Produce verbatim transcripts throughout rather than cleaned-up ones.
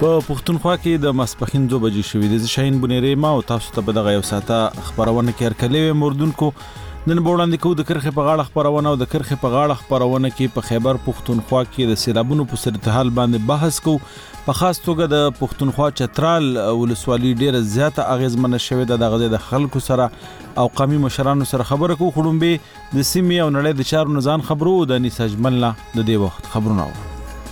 په پښتونخوا کې د ماسپښین دوه بجې شوې د شاهین بنيري ما او تاسو ته په دغه یو ساعته خبرونه کې هرکلې مردونکو نن وړاندې کوو د کرخې په غاړه خبرونه او د کرخې په غاړه خبرونه کې په خیبر پښتونخوا کې د سیلابونو په صورتحال باندې بحث کوو. په خاص توګه د پښتونخوا چترال ولسوالۍ ډیره زیاته اغیزمنه شوې ده د غزې د خلکو سره او قومي مشرانو سره خبرې کوو. خړومبه د سیمې او نړۍ د چارو نزان خبرو د انیس اجمل د دې وخت خبرونه و.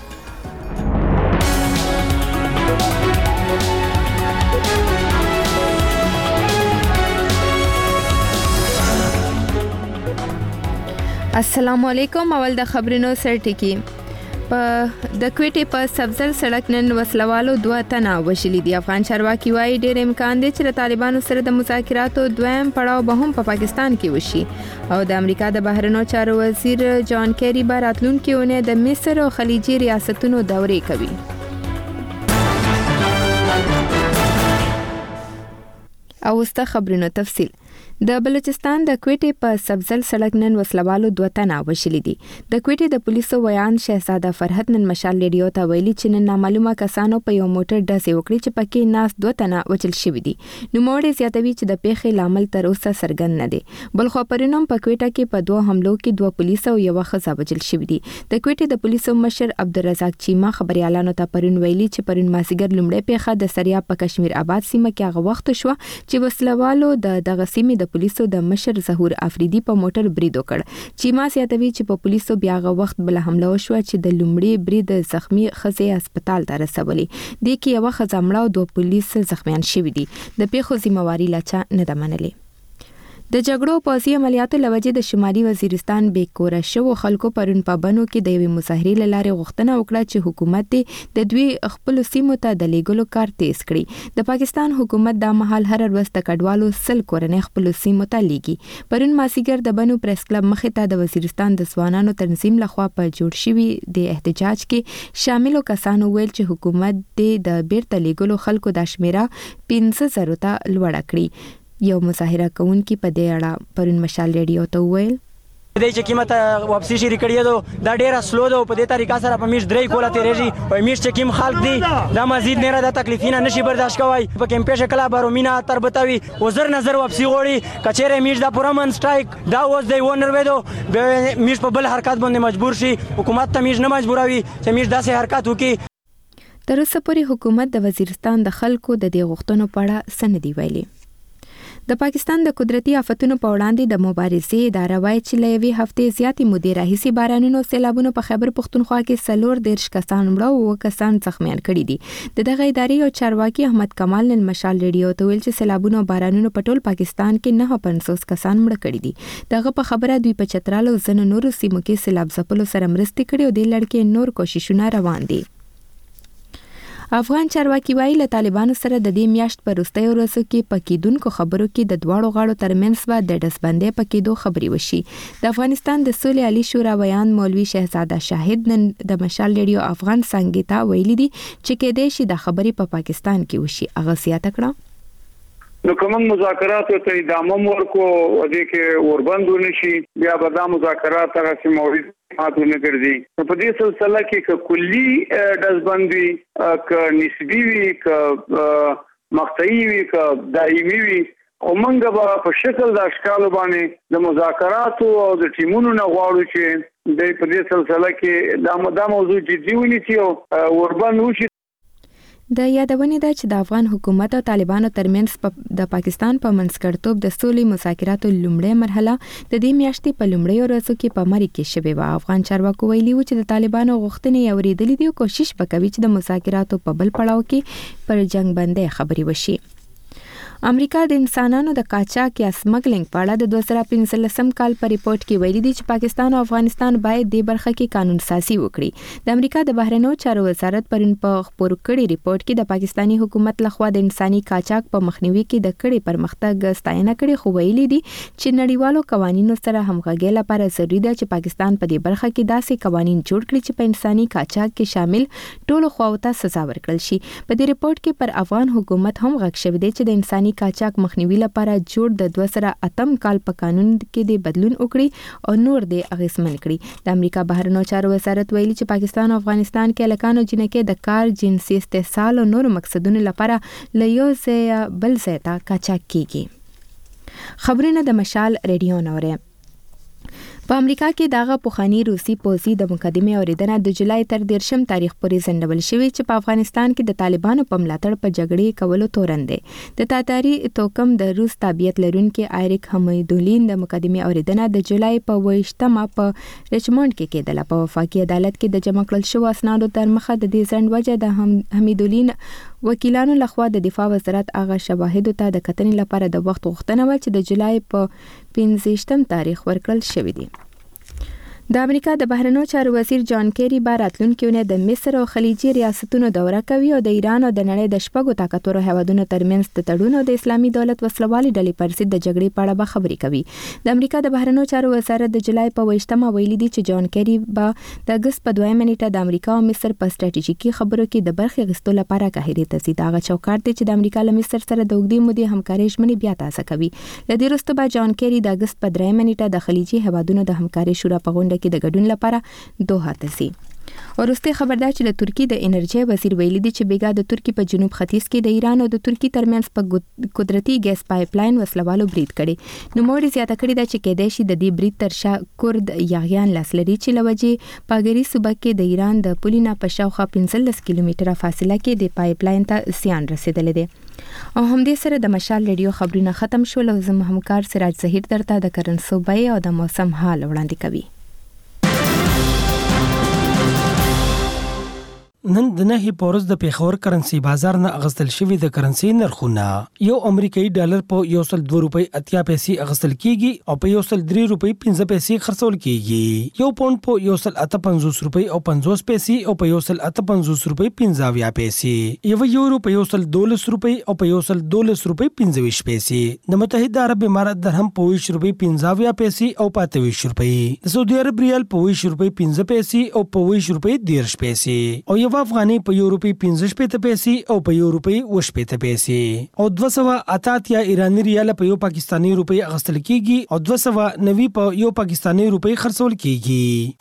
السلام علیکم. اول د خبرونو سرټکی په د کوټې په سبزل سړک نن وسلوالو دوه تنه وشلي دي. افغان چارواکي وايي ډېر امکان دی چې د طالبانو سره د مذاکراتو دویم پړاو به هم په پاکستان کې وشي او د امریکا د بهرنیو چارو وزیر جان کیری به راتلونکي اونۍ د مصر او خلیجي ریاستونو دورې کوي. او وسته خبرونو تفصیل. د بلوچستان د کوټې په سبزل سړک نن وسلوالو دوه تنه وشلي دي. د کوټې د پولیسو ویان شهزاده فرحت نن مشال ریډیو ته ویلي چې نن نامعلومه کسانو په یو موټر ډزې وکړي چې پکې ناس دوه تنه وچل شوي دي. نوموړی زیاتوي چې د پیښې لامل تر اوسه څرګند نه دی. بل خو پرونم په کوټه کې په دوه حملو کې دوه پولیس او یو ښځه وچل شوي دي. د کوټې د پولیسو مشر عبدالرزاق چیما خبريالانو ته پرون ویلي چې پرون مازیګر لومړی پیښه د سریاب په کشمیر آباد سیمه کې هغه وخت شو چې وسلوالو د دغه سیمې د پولیسو د مشر ظهور افریدي په موټر برید وکړ. چیما سیاتوي چې په پولیسو بیا غو وخت بل حمله وشو چې د لومړي برید زخمی خزې هسپتال ته رسولي. د کې یو خزه مړه او دوه پولیس زخمیان شوي دي. د پیښو ذمہواری لاچا نه ده منلې. د جګړو پوځي عملیاتو لوجې د شمالي وزیرستان بیکوره شو خلکو پرون په بنو کې د یوې مظاهرې لاره غوښتنه وکړه چې حکومت دې د دوی خپل سیمو ته د لیګلو کار تیز کړي. د پاکستان حکومت د مهال هر ورځ د کډوالو سل کورنۍ خپل سیمو ته لیږي. پرون ماسیګر د بنو پریس کلب مخې ته د وزیرستان د ځوانانو تنظیم لخوا په جوړ شوی د احتجاج کې شاملو کسانو ویل چې حکومت دې د بیرته لیګلو خلکو د شمیره پنځه زره ته لوړه کړي. یو مظاهره کوونکی په دې اړه پرون مشال ریډیو ته وویل د دې چې قیمت واپسی شری کړی دی دا ډیره سلو ده په دې طریقه سره په میش درې کوله تیریږي په میش چې کیم خلک دي دا مزید نه را د تکلیفینه نشي برداشت کوي په کمپیشه کلا بارومینا تر بتاوي وزر نظر واپسی غوړي کچېره میش دا پرمن سټرایک دا اوس دی ونر وېدو به میش په بل حرکت باندې مجبور شي. حکومت ته میش نه مجبوروي چې میش داسې حرکت وکړي. تر اوسه پورې حکومت د وزیرستان د خلکو د دې غوښتنو په اړه څه نه دی ویلي. د پاکستان د قدرتي آفتونو په وړاندې د مبارزې اداره وایي چې له یوې هفتې زیاتې مودې راهیسې بارانونو سیلابونو په خیبر پښتونخوا کې څلور دېرش کسان مړه او اووه کسان زخمیان کړي دي. د دغه ادارې یو چارواکي احمد کمال نن مشال ریډیو ته ویل چې سیلابونو او بارانونو په ټول پاکستان کې نهه پنځوس کسان مړه کړي دي. دغه په خبره دوی په چترال او ځینو نورو سیمو کې سیلاب ځپلو سره مرستې کړي او د لړکې نور کوششونه روان دي. افغان چارواکي وايي له طالبانو سره د دې میاشت په وروستیو ورځو کې په کېدونکو خبرو کې د دواړو غاړو ترمنځ به د ډزبندۍ په کېدو خبرې وشي. د افغانستان د سولې عالي شورا ویان مولوي شهزاده شاهد نن د مشال ریډیو افغان څنګه ته ویلي دي چې کېدای شي د خبرې په پاکستان کې وشي. هغه زیاته کړه نو کوم مذاکرات ته ادامه ورکو او د کې اوربندو نشي بیا به دا مذاکرات هغه چې موجود ماتونه ګرځي. په دې سلسله کې ک کلی دزبندي ک نسبی وی ک مقطعي وی ک دایمي وی او موږ به په شکل د اشکال باندې د مذاکرات او د ټیمونو نه غواړو چې د په دې سلسله کې دا د موضوع جدي ونیسي او اوربند وشي. د یادونې ده چې د افغان حکومت او طالبانو ترمنځ د پاکستان په منځګړیتوب د سولې مذاکراتو لومړۍ مرحله د دې میاشتې په لومړیو ورځو کې په مری کې شوې وه. افغان چارواکو ویلي و چې د طالبانو غوښتنې اورېدلې دي او کوشش وکوي چې د مذاکراتو په بل پړاو کې پر جنگ بندۍ خبرې وشي. امریکا د انسانانو د قاچاق یا سمګلینګ په اړه د دوه زره پنځلسم کال په ریپورت کې ویلي دي چې پاکستان او افغانستان باید د برخه کې قانون سازي وکړي. د امریکا د بهرنیو چارو وزارت پرون په خبرو کړي ریپورت کې د پاکستانی حکومت لخوا د انساني قاچاق په مخنیوي کې د کړي پرمختګ ستاینه کړي خو ویلي دي چې نړیوالو قوانینو سره همغږي لپاره ضروري ده چې پاکستان په دې برخه کې داسې قوانین جوړ کړي چې په انساني قاچاق کې شامل ټولو خواو ته سزا ورکړل شي. په دې ریپورت کې پر افغان حکومت هم غږ شوی دی چې د انساني انساني قاچاق مخنیوي لپاره جوړ د دوه سوه اتم کال په قانون کې د بدلون وکړي او نور د اغیزمن کړي. د امریکا بهرنیو چارو وزارت ویلي چې پاکستان او افغانستان کې هلکانو جنکې د کار، جنسي استحصال او نورو مقصدونو لپاره له یو ځای بل ځای ته قاچاق کیږي. خبرونه د مشال ریډیو نورې. په امریکا کې دغه پوخانی روسي پوځي د مقدمې اوریدنه د جولای تر دیرشم تاریخ پورې ځنډول شوې چې په افغانستان کې د طالبانو په ملاتړ په جګړې کولو تورن دی. د تاتاري توکم د روس تابعیت لرونکي ایریک حمیدولین د مقدمې اوریدنه د جولای په ویشتمه په ریچمونډ کې کېدله. په وفاقي عدالت کې د جمع کړل شوو اسنادو تر مخه د دې ځنډ وجه د حمیدولین وکیلانو لخوا د دفاع وزارت هغه شواهدو ته د کتنې لپاره د وخت غوښتنه وه چې د جولای په پنځویشتم تاریخ ورکړل شوی دی. د امریکا د بهرنیو چارو وزیر جان کیری به راتلونکي اونۍ د مصر او خلیجي ریاستونو دوره کوي او د ایران او د نړۍ د شپږو طاقتورو هیوادونو ترمنځ د تړون او د اسلامي دولت وسلوالې ډلې پر ضد د جګړې په اړه به خبرې کوي. د امریکا د بهرنیو چارو وزارت د جولای په ویشتمه ویلي دی چې جان کیری به د اګست په دویمه نیټه د امریکا او مصر په ستراتیژیکي خبرو کې د برخې اخیستو لپاره قاهرې ته ځي. دا هغه چوکاټ دی چې د امریکا له مصر سره د اوږدې مودې همکارۍ ژمنې بیا تازه کوي. له دې وروسته به جان کیری د اګست په دریمه نیټه د خلیجي هیوادونو د همکارۍ شورا په غونډه کې د ګډون لپاره دوحه ته ځي. ورسته خبردار چې د ترکی د انرژي وزیر ویلي دی چې بیګا د ترکی په جنوب ختیځ کې د ایران او د ترکی ترمنځ په قدرتي ګیس پایپ لاین وسلوالو برید کړي. نو موري زیاته کړي دا چې کېدای شي د دې برید تر شا کورد یاغیان لاسلري چې لوجې پاګری صوبه کې د ایران د پولینا په شاوخوا پنځلس کیلومتره فاصله کې د پایپ لاین ته زیان رسیدلی دی. او همدې سره د مشال ریډیو خبرونه ختم شول او زموږ همکار سراج ظهیر درته د کرنسوبۍ او د موسم حال وړاندې کوي. نن د نهي پورز د پیښور کرنسي بازار نه اغستل شوی د کرنسي نرخونه یو امریکایي ډالر په یو سل دوه روپۍ اتیا پیسې اغستل کیږي او په یو سل درې روپۍ پنځه پیسې خرڅول کیږي. یو پاوند په یو سل اته پنځوس روپۍ او پنځوس پیسې او په یو سل اته پنځوس روپۍ پنځه اویا پیسې. یو یورو په یو سل دولس روپۍ او په یو سل دولس روپۍ پنځه ویشت پیسې. د متحده عرب امارات درهم په ویشت روپۍ پنځه اویا پیسې او په اته ویشت روپۍ. د سعودي عرب ریال په ویشت روپۍ پنځه پیسې او په ویشت روپۍ دېرش پیسې. او افغاني په یو روپۍ پنځه شپېته پیسې او په یو روپۍ اوه شپېته پیسې. او دوه سوه اته اتیا ایراني ریال په یو پاکستاني روپۍ اخیستل کیږي او دوه سوه نوي په یو پاکستاني روپۍ خرڅول کیږي.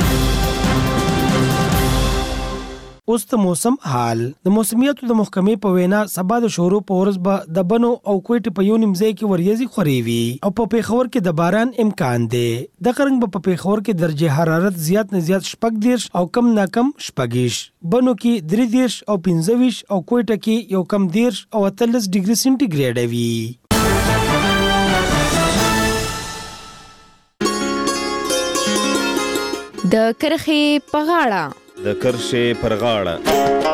اوس د موسم حال. د موسمیاتو د محکمې په وینا سبا د شورو په ورځ به د بنو او کوټې په یو نیم ځای کې وریځې خورې وي او په پیښور کې د باران امکان دی. د قرنګ په پیښور کې درجه حرارت زیات نه زیات شپږ دیرش او کم نه کم شپږیش، بنو کې درې دیرش او پنځه ویشت او کوټه کې یو کم دیرش او اتلس ډیګري سنټیګریډ وي. د کرخې په غاړه د کرښې پر غاړه.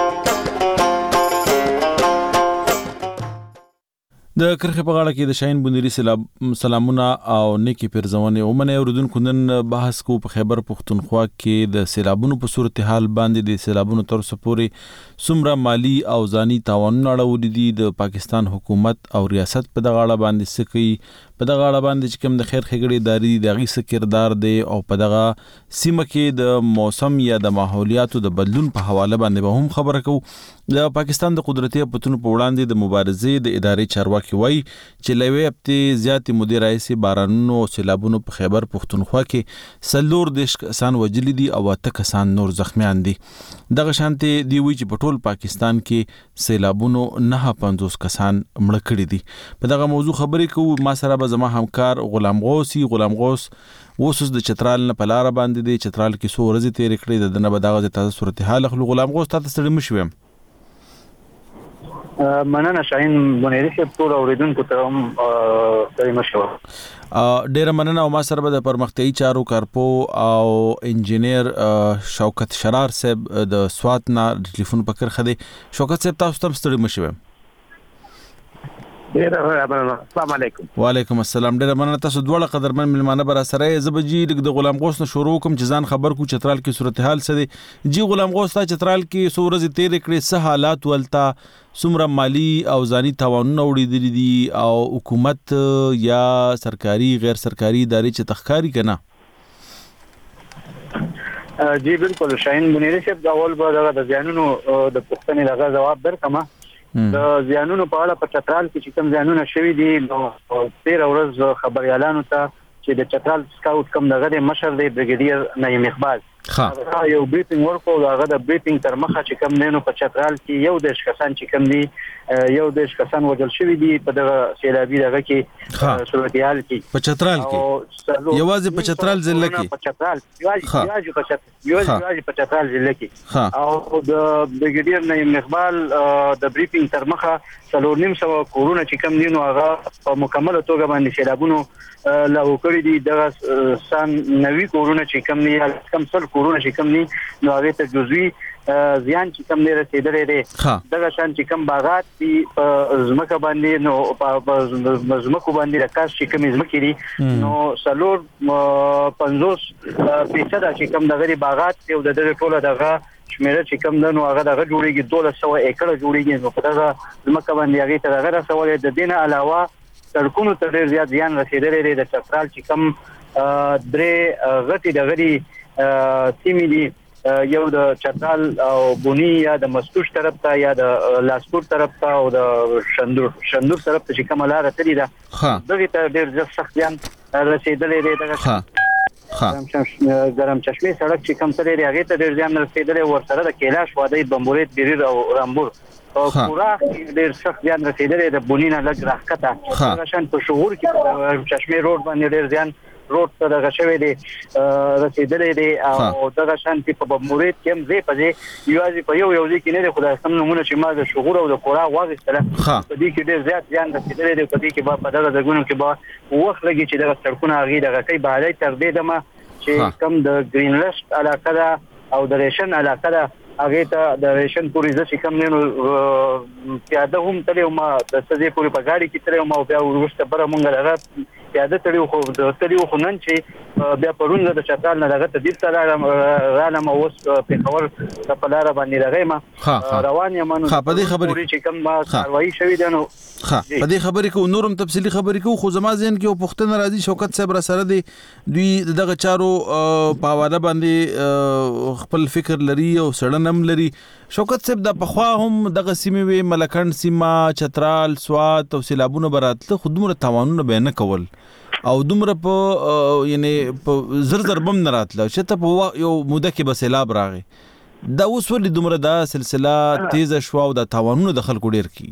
د کرخې په غاړه کې د شاهین بونیری سلامونه او نیکی پیرزونې ومنه اوریدونکو. نن بحث کو په خیبر پښتونخوا کې د سیلابونو په صورتحال باندې د سیلابونو تر څو پورې څومره مالی او ځاني تاوانونه اړولي دي. د پاکستان حکومت او ریاست په دغه اړه باندې څه کوي، په دغه اړه باندې چې کوم د خیر ښېګړې ادارې دي د هغې څه کردار دی، او په دغه سیمه کې د موسم یا د ماحولیاتو د بدلون په حواله باندې به هم خبره کوو. د پاکستان د قدرتي آفتونو په وړاندې د مبارزې د ادارې چارواکي وایي چې له یوې هفتې زیاتې مودې راهیسې بارانونو او سیلابونو په خیبر پښتونخوا کې څلور دېرش کسان وژلي دي او اته کسان نور زخمیان دي. دغه شانتې دی وایي چې په ټول پاکستان کې سیلابونو نهه پنځوس کسان مړه کړي دي. په دغه موضوع خبرې کوو. ما سره به زما همکار غلام غوثي. غلام غوث اوس د چترال نه په لاره باندې دی. چترال کې څو ورځې تېرې کړې، د ده نه به دغه تازه صورتحال اخلو. غلام غوث تا ته ستړی مه شوې. مننه شاهین بونیری صاحب، ټول اوریدونکو ته هم ستړي مه شوه. ډیره مننه. او ما سره به د پرمختیایي چارو کارپو او انجینیر شوکت شرار صاحب د سوات نه ټلیفون په کرښه دی. شوکت صاحب تاسو ته هم ستړي مه شوې. السلام علیکم. وعلیکم السلام. ډیره مننه. تاسو دواړه قدرمن ملمانه به راسره یې. زه به جي لږ د غلام غوث نه شروع کوم چې ځان خبر کو چترال کې صورتحال څه دی. جي غلام غوث، تا چترال کې څو ورځې تېرې کړې، څه حالات ولته، څومره مالی او ځاني تاوانونه وړېدلي دي، او حکومت یا سرکاري غیر سرکاري ادارې چې تخکاري که نه؟ جی بالکل شاهین بونیری صاحب، د اول به دغه د زیانونو د پوښتنې دغه ځواب درکړم د زیانونو په اړه په چترال کې چې کوم زیانونه شوي دي نو تیر ورځ خبريالانو ته چې د چترال سکاوټ کوم دغه مشر دی بریګیډیر نعیم اقبال ها یو بریفینګ ورکو هغه د بریفینګ تر مخه چې کوم نینو په چترال کې یو د شخصان چې کوم دي یو د شخصان وجل شوی دي په دغه سیلابي دغه کې صورتحال کې په چترال کې یوازې په چترال ضلع کې په چترال یوازې په چترال یوازې په چترال ضلع کې او د بریګیډیر نعیم اقبال د بریفینګ تر مخه څلور نیم سو کورونه چې کوم دي نو هغه په مکمل توګه باندې سیلابونو لا وکړي دي دغه سان نوي کورونه چې کوم دي کم سل کورونه چې کوم دي نو هغه ته جزوی زیان چې کوم نه رسیدلې دي دغه شان چې کوم باغات دي زمکه باندې نو په زمکو باندې راکاس چې کوم زمکې دي نو سلور پنځوس فیصد چې کوم دغه باغات یو د دغه ټوله دغه شمیره چې کوم نو هغه دغه جوړیږي دولس سوه ایکړه جوړیږي نو په دغه زمکه باندې هغه ته دغه رسولې د دینه علاوه سړکونو ته ډیر زیات زیان رسیدلې دی د چترال چې کوم درې غټي دغري سیمې دي یو د چترال او بونی یا د مستوش طرف ته یا د لاسپور طرف ته او د شندور شندور طرف ته چې کوم لار تللی ده دغه ته ډیر زیات سخت زیان رسیدلې دی دغه ګرم چشمه سړک چې کوم تللی هغه ته ډیر زیان رسیدلې ورسره د کیلاش وادي بمبورید بیریر او رامبور او پورا ډیر سخت زیان رسیدلې د بونینا لږ راکته هغه شان په شهور کې چشمه روډ باندې ډیر زیان روډ ته دغه شوی دی رسیدلې دی او دغه شان په بمبورید کې هم زی په یوازې په یو یو ځکه نه خدای سم نمونه چې ما د شهور او د پورا واغستله په دې کې ډیر زیات زیان رسیدلې دی په دې کې په دغه ځګونو کې به وخت لګي چې دغه سړکونه هغه دغه کوي بهالي تر دې دمه چې کم د گرین لست علاقه ده او د ریشن علاقه ده هغه ته د ریشن پوری ځکه کم نه پیاده هم تلې ما د سزې پوری په غاړي کې تلې ما بیا ورسته بره مونږ لغه پیاده تلې خو د تلې خو نن چې بیا پرون د چترال نه دغه تدیر سره رالم اوس په خبر په لار باندې راغیم روان یم نو په دې خبرې چې کوم ما کاروایی شوی دی نو ها په دې خبرې کو نورم تفصیلی خبرې کو خو زما ځین کې پښتنه راځي شوکت صاحب را سره دی دوی دغه چارو په واده باندې خپل فکر لري او سړنم لري شوکت صاحب د پخوا هم دغه سیمه وی ملکند سیمه چترال سوات او سیلابونه براتله خودمره توانونه به نه کول او دومره په یعنی په زر زر بم نه راتله چې ته په یو موده کې به سیلاب راغی دا اوس ولې دومره دا سلسله تیز شو او د توانونه د خلکو ډیر کی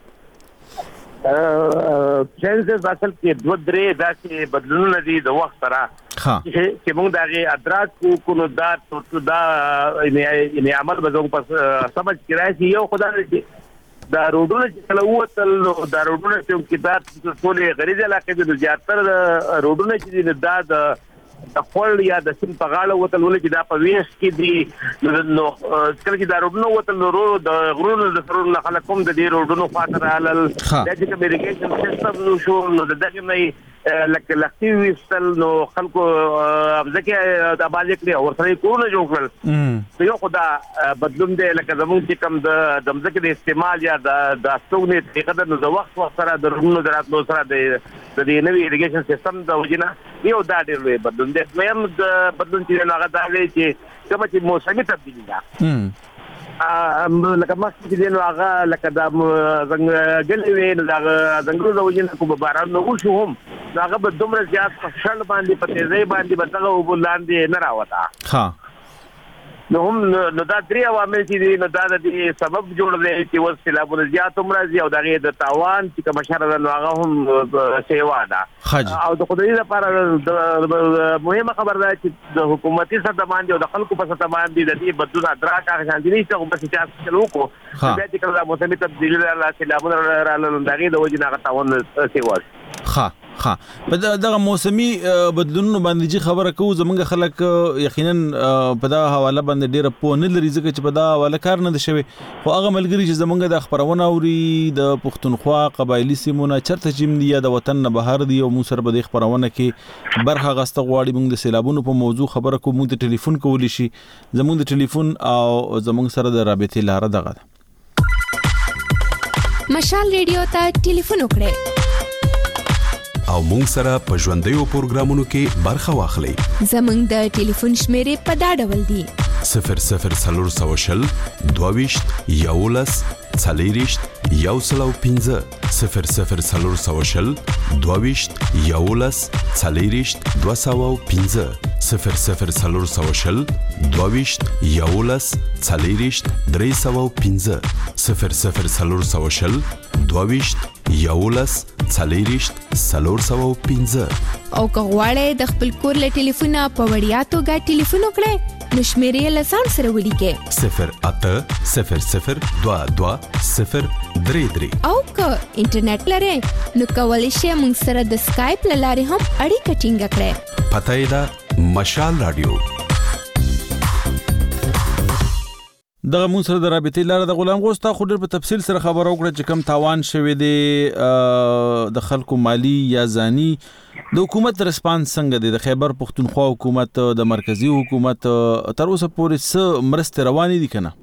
چې د اصل کې دوه درې داسې بدلونونه دي د وخت سره چې موږ دغه ادراک کو نو دا دا یعنی عمل به زموږ په سمج کې راځي یو خدای دې دا روډونه چې کله وته دا روډونه چې کتاب ټولې غریزه علاقې د زیاتره روډونه چې دا د د خپل یا د سیم په غاړه وته ولې چې دا په ویس کې دي نو کله چې دا روډونه وته نو د غرونو د سرونو خلک کوم د دې روډونو خاطر علل د دې کمیونیکیشن سیستم نو شو نو د دغه نه لکه لختي وستل نو خلکو ځکه د باندې کړی او سره کورونه جوړ کړل یو خدا بدلون دی لکه زموږ چې کوم د دمځکه د استعمال یا د د استونې طریقه د وخت وخت سره د روډونو دراتلو سره د د دې نوې اریګیشن سیستم د وجنه یو دا ډېر لوی بدلون دی دویم د بدلون چې هغه دا دی چې کوم چې موسمي تبدیلی ده ا لکه مخکې چې نو هغه لکه د څنګه وی نو دا څنګه د وجنه کوم باران نو شو هم هغه به دومره زیات فشل باندې په تیزی باندې بدغه وبلاندې نه راوته ها نو هم نو دا درې عوامل چې دي نو دا د سبب جوړ دی چې وسیلابونه زیات مرزي او دغه د تاوان چې کوم شر نو هغه هم سیوا ده او د خدای لپاره مهمه خبر ده چې د حکومتي سطح باندې او د خلکو په سطح باندې د دې بدلون ادراک هغه شان دي چې په سیاست کې لوکو بیا چې کله موسمي تبدیلی راځي سیلابونه رااله دغه د وجه نه تاوان سیوا ها ها په دغه موسمي بدلونونو باندې چې خبره کوو زمونږ خلک یقینا په دا حواله باندې ډیره پوه نه لري ځکه چې په دا حواله کار نه دی شوی خو هغه ملګري چې زمونږ د خبرونه اوري د پښتونخوا قبایلی سیمونه چرته چې دی یا د وطن نه بهر دی او موږ سره به د خبرونه کې برخه غسته غواړي موږ د سیلابونو په موضوع خبره کوو موږ د ټلیفون کولی شي زمونږ د ټلیفون او زمونږ سره د رابطې لاره دغه مشال ریډیو ته ټلیفون وکړئ او مونږ سره په ژوندیو پروګرامونو کې برخه واخلئ زمونږ د ټلیفون شمیرې په دا ډول دي صفر صفر څلور سوه شل دوه ویشت یولس څلېرویشت یو سل او پنځه صفر صفر څلور سوه شل دوهویشت یولس څلېرویشت دوه سوه او پنځه صفر صفر څلور سوه شل دوهویشت یولس څلېرویشت درې سوه او پنځه صفر صفر څلور سوه شل دوهویشت یولس څلېرویشت څلور سوه او پنځه. او که غواړئ د خپل کور له ټلیفونه په وړیا توګه ټلیفون وکړئ نو شمیرې له ځان سره ولیکئ صفر اته صفر صفر دوه دوه صفر درې درې. او که انټرنیټ لرئ نو کولی شئ موږ سره د سکایپ له لارې هم اړیکه ټینګه کړئ. پته یې ده مشال رادیو. دغه مون سره د رابطې لاره د غلام غوستا خو ډېر په تفصیل سره خبرو کړه چې کم تاوان شوی دی د خلکو مالی یا ځاني. د حکومت ریسپانس څنګه دی؟ د خیبر پختونخوا حکومت د مرکزی حکومت تر اوسه پورې څه مرستې روانې دي کنه؟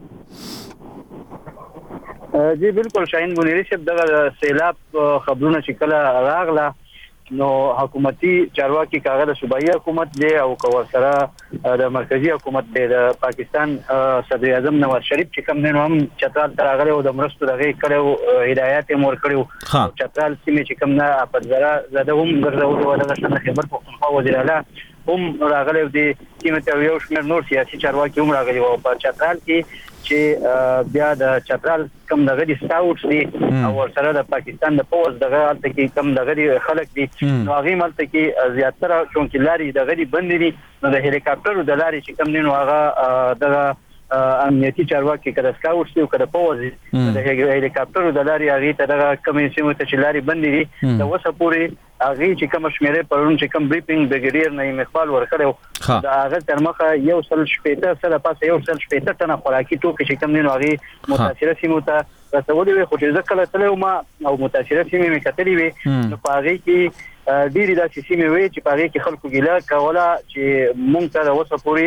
جی بالکل شاهین منیری صاحب دغه سیلاب خبرونه چې کله راغله نو حکومتي چارواکي کاغذ صوبایي حکومت دی او کو سره د مرکزی حکومت دی د پاکستان صدر اعظم نواز شریف چې کوم نه هم چترال تراغله او د مرستو دغه کړو هدایت مور کړو چترال سیمه چې کوم نه په ځرا زده هم ګرځول او د شنه خبر پختونخوا وزیر اعلی هم راغله د قیمت او یو شمېر نور سیاسي چارواکي هم راغلي او په چترال کې چې بیا د چترال کم دغه دي ساوټ دي او سره د پاکستان د پوز دغه الته کې کم دغه دي خلک دي نو هغه ملته کې زیاتره چونکې لاري دغه دي بند دي نو د هلیکاپټر د لاري چې کم نو هغه دغه امنیتي چارواکي کده سکاوټ او کده پوز د هلیکاپټر د لاري هغه ته دغه کمې سیمه ته چې لاري بند دي د وسه پوری هغه چې کوم شمیرې پرون چې کوم بریفینګ بګډیر نه مخبال ورکړو دا هغه تر مخه یو سل شپېته سره پاسه یو سل شپېته تنه خوراکي توکي چې کوم نه هغه متاثره سیمو ته رسولې وي خو چې ځکه تلو ما او متاثره سیمې مې کتلې وي نو په هغه کې ډېری داسې سیمې وي چې په هغه کې خلکو ګیله کوله چې مونږ ته د وسه پوري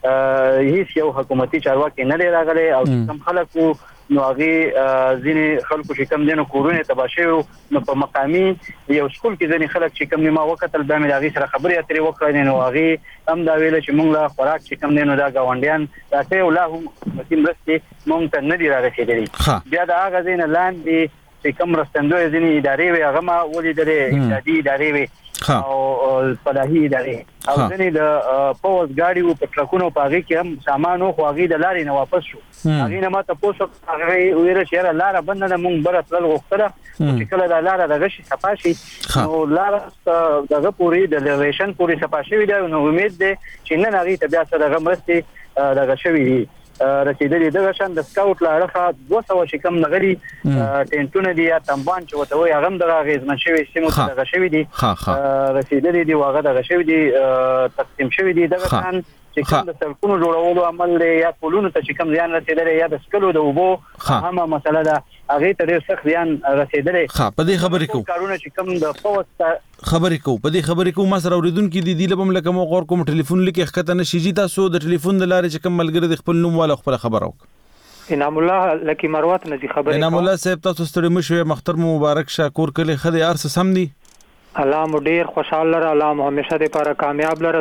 هیڅ یو حکومتي چارواکي نه راغلي او کوم خلکو نو هغه ځینې خلکو چې کم دینو کورونه تباشه نو په مقامي یو سکول کې ځینې خلک چې کم نیمه وخت تل د هغه سره خبرې اترې وکړې نو هغه هم دا ویل چې مونږ لا خوراک چې کم دینو دا گاونډیان راته ولا هم مسیم رسته مونږ ته نه دی راغلي بیا دا هغه ځینې لاندې چې کم رستندوی ځینې ادارې وي هغه ما ولیدلې اقتصادي ادارې وي او فلاحي ادارې او ځینې د پوز گاډي او پټرکونو په هغه کې هم سامان خو هغه د لارې نه واپس شو هغه نه ماته پوسو هغه ویره چې لاره بند نه مونږ بر تل غوښتره چې کله د لاره دغه شي صفاشي نو لاره دغه پوری د ریلیشن پوری صفاشي وي نو امید ده چې نن هغه ته بیا سره دغه مرستي دغه شوی رسیدلې دغه شان د سکاوټ لاره دوه سوه شکم نغري ټینټونه دي یا تنبان چې وته وي هغه دغه غیزمن شوی سیمو دغه شوی دي رسیدلې دي واغه دغه شوی دي تقسیم شوی دي دغه شان چې کوم د سرکونو جوړولو عمل یا پولونو ته چې کوم ځان رسیدلې یا د سکلو د وبو هغه مسله ده هغه ته ډېر سخت ځان رسیدلې ها په دې خبرې کو کارونه چې کوم د پوسټ خبرې کو په دې خبرې کو ما سره اوریدونکو دي د لبم لکه مو غور کوم ټلیفون لیکي خطه نشي جی تاسو د ټلیفون د لارې چې کوم ملګری د خپل نوم والا خپل خبر او انعام الله لکی مروت نه دي خبرې انعام الله صاحب تاسو ستړي مشوي مختر مبارک شاکور کله خدای ارس سم دي الله مو ډیر خوشاله لره الله مو همیشه د لپاره کامیاب لره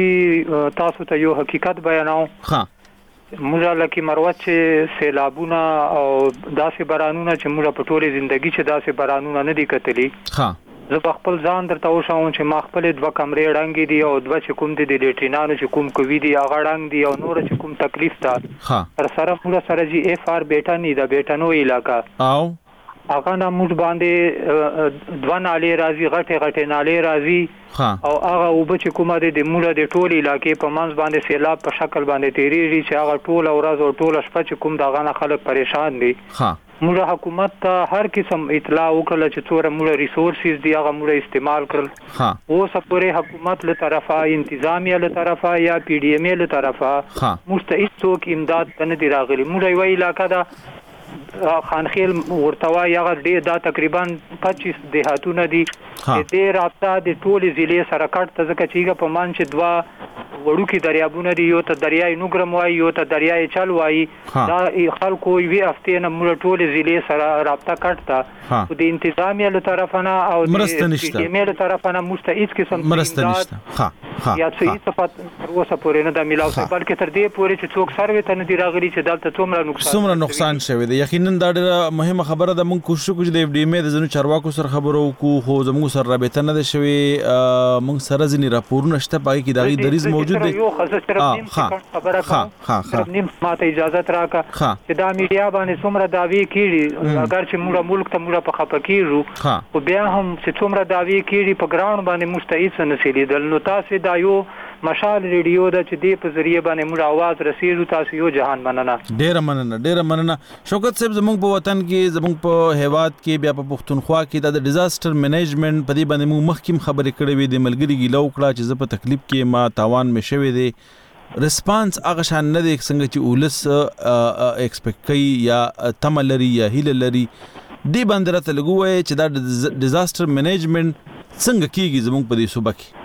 چې تاسو ته یو حقیقت بیاناو ها موږ لکه مروت چې سیلابونه او داسې بارانونه چې موږ په ټوله ژوندۍ چې داسې بارانونه نه دي کتلي ها زه په خپل ځان درته وشم چې ما خپل دوه کمرې ډنګې دي او دوه چې کوم دي د لیټینانو چې کوم کوي دي هغه ډنګ دي او نور چې کوم تکلیف ده ها تر سره موږ سره جی اف ار بیٹا نه دا بیٹانو علاقہ او هغه نه موږ باندې دوه نالې راځي غټه غټه نالې راځي او هغه وب چې کومه د موږ د ټولي علاقې په منځ باندې سیلاب په شکل باندې تیریږي چې هغه ټول ورځ او ټول شپه چې کوم دغه نه خلک پریشان دي موږ حکومت ته هر قسم اطلاع وکړه چې څوره موږ ریسورسز دی هغه موږ استعمال کړل او سپورې حکومت له طرفه انتظامیه له طرفه یا پی ډی ایم له طرفه مستعد څوک امداد نه دی راغلی موږ یو علاقې دا خانخیل ورتوا یغه ډیر دا تقریبا پچیس دیهاتونه دي دې رابطه د ټولې ضلع سره کټ ته ځکه چې په مان چې دوا وړوکی دریابونه دي، یو ته دریای نوګرم وایي، یو ته دریای چل وایي. دا خلکو یوې هفتې نه موږ ټولې ضلع سره رابطه کټ ته د انتظامیه له طرفه نه او د پی ټي له طرفه نه موږ ته هیڅ قسم مرسته نشته یا څه هیڅ تر اوسه پورې نه دا میلاو شوی، بلکې تر دې پورې چې څوک سروې ته نه دي راغلي چې دلته څومره نقصان څومره نقصان شوی دی. یقینا دا ډېره مهمه خبره ده. موږ کوشش وکړو چې د اف ډي ام د ځینو چارواکو سره خبرو وکړو، خو زموږ سره رابطه نه ده شوې. موږ سره ځینې راپورونه شته، پای کې دغه دریز موجود دی. خبره کوم نیم ماته اجازه راکړه چې دا میډیا باندې څومره دعوی کیږي، اگر چې موږ ملک ته موږ په خپه کیږو او بیا هم چې څومره دعوی کیږي په ګراوند باندې مستعد نسلی دل. نو تاسو دا یو مشال ریډیو د چې دی په ذریعہ باندې موږ आवाज رسیدو. تاسو یو جهان مننه، ډیره مننه، ډیره مننه. شوکت صاحب، زموږ په وطن کې، زموږ په هیواد کې، بیا په پښتونخوا کې د ډیزاستر مینجمنت په دې باندې موږ مخکیم خبرې کړې وې. د ملګری ګیلو کړه چې زه په تکلیف کې ما تاوان مې شوی دی. ریسپانس هغه شان نه دی څنګه چې ولس ایکسپیکټ کوي یا تمه لري یا هیله لري. دې باندې راته لګو وایي چې دا ډیزاستر مینجمنت څنګه کیږي زموږ په دې صوبه کې؟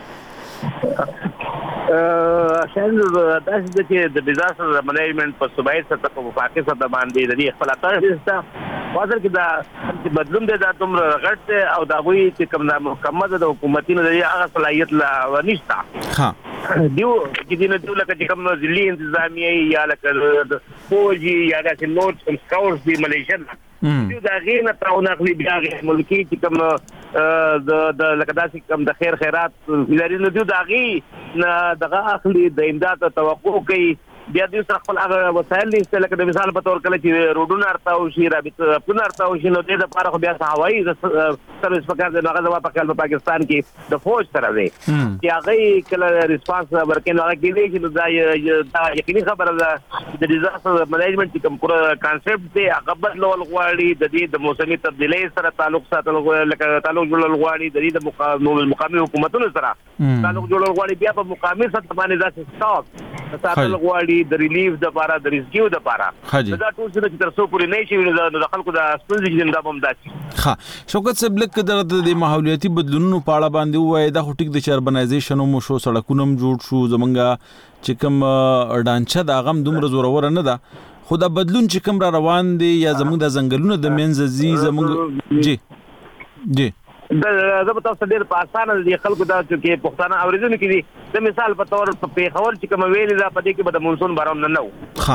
شاید داسې ده چې د ډیزاستر مینجمنت په صوبایي سطح په وفاقي سطح باندې د دې خپل اثر شته. واضح کې دا بدلون دی، دا دومره غټ دی او د هغوی چې کوم د محکمه د حکومتي نه د هغه صلاحیت لا نشته. دیو چې دینه دیو لکه چې کوم ضلعي انتظامیه یا لکه فوجي یا داسې نور کوم سکاوټس دي ملیشن دیو د هغې نه تاون اخلي، بیا هغې ملکي چې کوم د لکه داسې کوم د خیر خیرات ادارې نه دیو د هغې نه دغه اخلي، د امداد توقع کوي. بیا دوی سره خپل هغه وسایل نشته، لکه د مثال په تور کله چې روډونه ارتاو شي، رابطونه ارتاو شي، نو دې دپاره خو بیا هوایي سروس پکار دی. نو هغه زما په خیال په پاکستان کې د فوج سره دی چې هغوی کله ریسپانس ورکوي، نو هغه کېدی شي. نو دا یقیني خبره ده د ډیزاستر مینجمنت چې کوم پوره کانسپټ دی هغه بدلول غواړي. د دې د موسمي تبدیلۍ سره تعلق ساتل، لکه تعلق جوړول غواړي، د دې د مقامي حکومتونو سره تعلق جوړول غواړي، بیا په مقامي سطح باندې داسې سټاپ ساتل غواړي د ریلیف د لپاره، د ریسکیو د لپاره. دا ټول څه چې تر څو پورې نه شي د خلکو د ستونزې چې دا هم داسي. ښه شوکت صاحب، لکه د ماحولیاتي بدلونونو په اړه باندې ووایي. دا خو ټیک د چې اربنایزیشن هم شو، سړکونه هم جوړ شو، زمونږ چې کوم ډانچه د هغه هم دومره زوروره نه ده، خو دا بدلون چې کوم را روان دی یا زمونږ د ځنګلونه د منځه ځي زمونږ جی جی د زه به تاسو ډېر په اسانه د خلکو دا چې پښتانه اورېدونکي کې دي. د مثال په تور په پیښور چې کوم ویلې ده په دې کې به د مونسون باران نه و. ها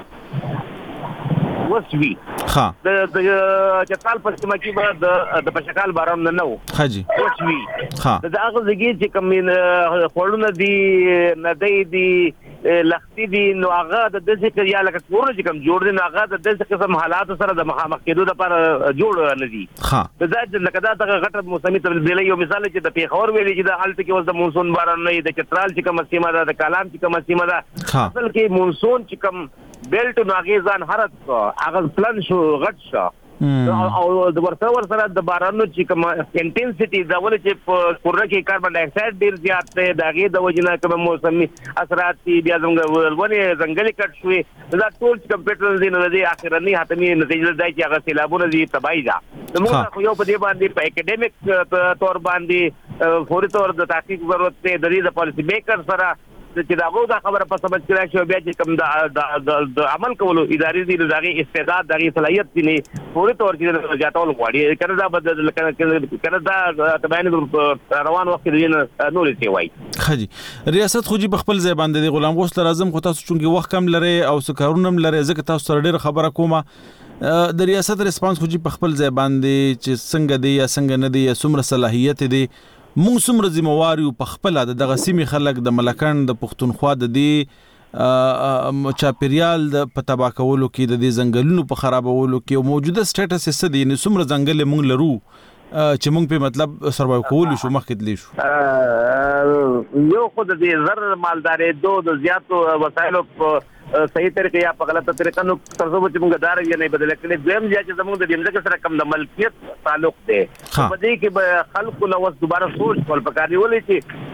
وسوي ها د چتال په سیمه کې به د د پشکال باران نه و. ها جی وسوي ها د هغه ځای چې کوم خورونه دي ندې دي لختي دي، نو هغه د دې یا لکه کورونه چې کوم جوړ دي، نو هغه د دې قسم حالات سره د مخامخ کېدو لپاره جوړ نه دي. ها دا لکه دا دغه غټه موسمي تبدیلي یو مثال چې د پیښور ویلي چې د حالت کې اوس د مونسون باران نه، د چترال چې کوم سیمه ده، د کالام چې کوم سیمه ده، اصل کې مونسون چې کوم بیلټ نو هغه ځان حرکت هغه پلان شو غټ شو او د ورته ور سره د بارانو چې کوم انټنسټي دا ول چې په کورنه کې کاربن ډای اکساید ډیر زیات دی، دغه د وجنه کوم موسمي اثرات بیا زموږ ولونه ځنګلي کټ شوې، دا ټول چې کمپیوټر دي نو د اخرنی حتمي نتیجه دی چې هغه سیلابونه دي تباہي ده. نو موږ یو په دې باندې په اکیډمیک تور باندې فوري تور د تحقیق ضرورت دی، د دې د پالیسی میکر سره چې داغه دا خبره په سمج کې راشي، بیا چې کوم د عمل کولو ادارې دي دغه استعداد دغه صلاحیت دي پوره تور کې جاتول غواړي. کنه دا بدل کنه دا تبعین روان وخت دي نور څه وای. خجی ریاست خو جی بخپل ځای باندې غلام غوث اعظم خو تاسو چونګي وخت کم لري او سکارونه لري، ځکه تاسو سره ډېر خبره کومه د ریاست ریسپانس خو جی بخپل ځای باندې چې څنګه دی یا څنګه نه دی یا څومره صلاحیت دی. مونږ څومره ذمہوار یو په خپل د دغه سیمې خلک د ملکان د پښتونخوا د دې چاپیریال د په تبا کولو کې، د دې ځنګلونو په خرابولو کې او موجوده سټیټس څه دی، یعنې څومره ځنګل مونږ لرو چې مونږ په مطلب سروایو کولو شو مخکې تللی شو. یو خو د دې زر مالدارې دو د زیاتو وسایلو په صحیح طریقې یا په غلطه طریقه نو ترڅو چې موږ دار یې نه بدل کړي. دویم چې زموږ د دې سره کم د ملکیت تعلق دی، په دې کې به خلکو له وس دوباره سوچ کول پکاري ولې چې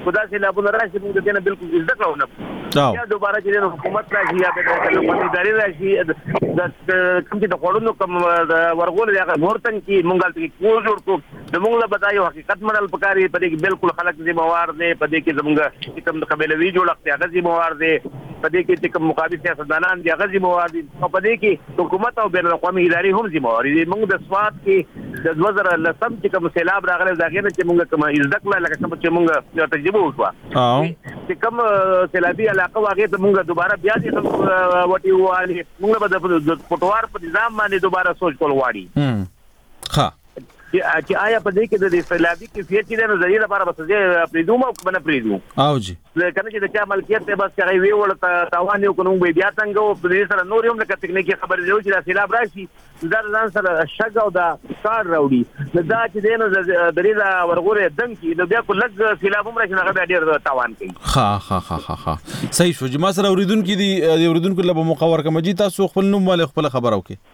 خدا سي لابونه راشي موږ دې نه بالکل زده کړو نه یا دوباره چې حکومت راشي یا د لومړی ادارې راشي د کوم چې د خورونو کوم ورغول هغه ورتن کې موږ ته کو جوړ کو د موږ له بدایو حقیقت منل پکاري په دې کې بالکل خلک دې موار دي په دې کې زموږ کوم د قبيلوي جوړښت هغه دې موار دي په دې کې چې کوم مقابل سیاستدانان دي هغه دې موار دي په دې کې حکومت او بین الاقوامي ادارې هم دې موار دي موږ د سواد کې د دوه زره لسم چې کوم سیلاب راغلی دا غیر چې موږ کوم ازدکړه لکه څنګه چې موږ تجربه وکړه چې کوم سیلابي علاقه واغې ته موږ دوباره بیا دې وټي وایي موږ به د پټوار په نظام باندې دوباره سوچ کول غواړي ها چې آیا په دې کې د سیلابي کیفیت د نظریې لپاره بس دې پریدوم او کنه پریدوم او جی کنه چې د چا ملکیت ته بس هغه وی ولته تاوان یو کوم بیا څنګه په دې سره نور هم لکه تکنیکی خبرې دی چې د سیلاب راشي دا ځان سره شګ او دا کار راوړي دا چې دینه د ریزا ورغوره دم کې د بیا کو لږ سیلاب هم راشي هغه ډیر تاوان کوي ها ها ها ها صحیح شو جما سره اوریدونکو دي د اوریدونکو لپاره مقور کمجی تاسو خپل نوم والے خپل خبرو کې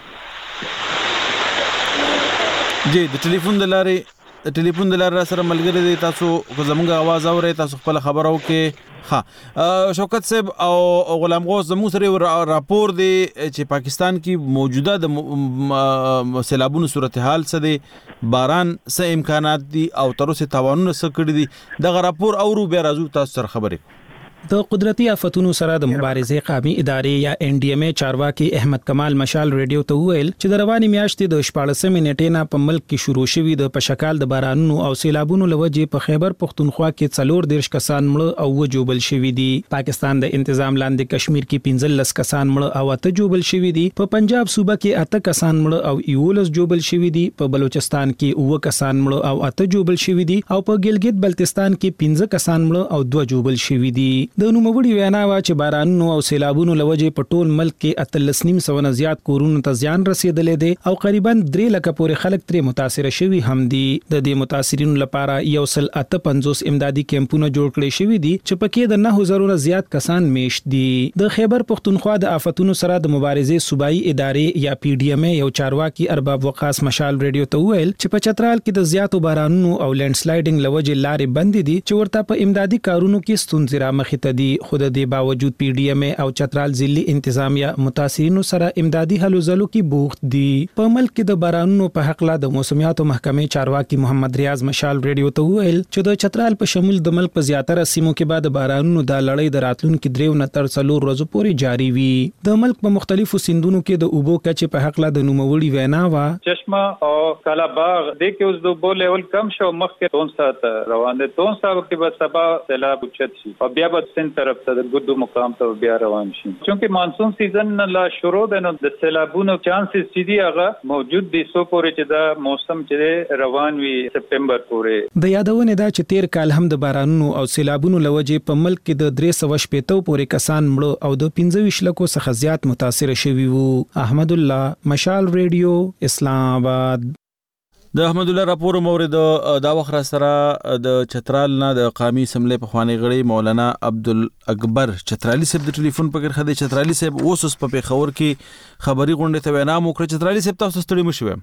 جی د ټلیفون د لارې د ټلیفون د لارې سره ملګری دی تاسو زموږ आवाज اورئ تاسو خپل خبرو کې ها شوکت صاحب او غلام غوث زموږ سره راپور دی چې پاکستان کې موجوده د سیلابونو صورتحال څه دی باران څه امکانات دي او تر اوسه تاوانونه څه کړی دي دغه راپور اورو بیا راځو تاسو سره خبرې د قدرتي آفتونو سره د مبارزې قومي ادارې یا ان ډي ام ای چارواکي احمد کمال مشال ریډیو ته ویل چې د رواني میاشتې د شپاړسمې نیټې نه په ملک کې شروع شوی د پشکال د بارانونو او سیلابونو لوجې په خیبر پختونخوا کې څلور دیرش کسان مړه او وجوبل شوی دي پاکستان د انتظام لاندې کشمیر کې پنځه لس کسان مړه او اته جوبل شوی دي په پنجاب صوبه کې اته کسان مړه او یولس جوبل شوی دي په بلوچستان کې اوه کسان مړه او اته جوبل شوی دي او په ګلګت بلتستان کې پنځه کسان مړه او دوه جوبل شوی دي د نوموړي وینا وا چې بارانونو او سیلابونو لوجې په ټول ملک کې اتلس نیم سو نه زیات کورونو ته زیان رسیدلې دي او قریبا درې لک پورې خلک ترې متاثر شوي هم دي د دې متاثرینو لپاره یو سل اته پنځوس امدادي کیمپونه جوړ کړي شوي دي چې پکې د نه زرو نه زیات کسان میشت دي د خیبر پختونخوا د آفتونو سره د مبارزې صوبایي ادارې یا پی ډی ام ای یو چارواکي ارباب وقاص مشال ریډیو ته ویل چې په چترال کې د زیاتو بارانونو او لینډ سلایډینګ لوجې لارې بندې دي چې ورته په امدادي کارونو کې ستونزې رامخې ته دي خو د دې باوجود پی ډی ام ای او چترال ضلعي انتظامیه متاثرینو سره امدادي هلو ځلو کې بوخت دي په ملک کې د بارانونو په حق لا د موسمیاتو محکمې چارواکي محمد ریاض مشال ریډیو ته ویل چې د چترال په شمول د ملک په زیاتره سیمو کې بعد بارانونو د لړۍ د راتلونکو دریو نه تر څلور ورځې پورې جاری وي د ملک په مختلفو سیندونو کې د اوبو کچې په حق لا د نوموړي وینا وا چشمه او کلاباغ د کې اوس د اوبو لیول کم شو مخکې تون سات روان دي تون سات کې به سبا سیلاب اوچت شي او بیا به سن طرف ته د ګدو مقام ته بیا روان شي چونکه مانسون سیزن لا شروع ده نو د سیلابونو چانسز چې دی هغه موجود دي سو پورې چې دا موسم چې روان وي سپتمبر پورې د یادونه دا چې تیر کال هم د بارانونو او سیلابونو لوجې په ملک کې د درې سو شپږ پورې کسان مړه او د پنځه ویشت لکو څخه زیات متاثر شوي وو احمد الله مشال ریډیو اسلام آباد د احمد الله راپور مورد دا وخت سره د چترال نه د قومي اسمبلی په خواني غړي مولانا عبدالاکبر چترالی صاحب د ټلیفون په کې خدای چترالی صاحب اوس په پیښور کې خبري غونډه ته وینا موکړه چترالی صاحب تاسو ستړي مشوي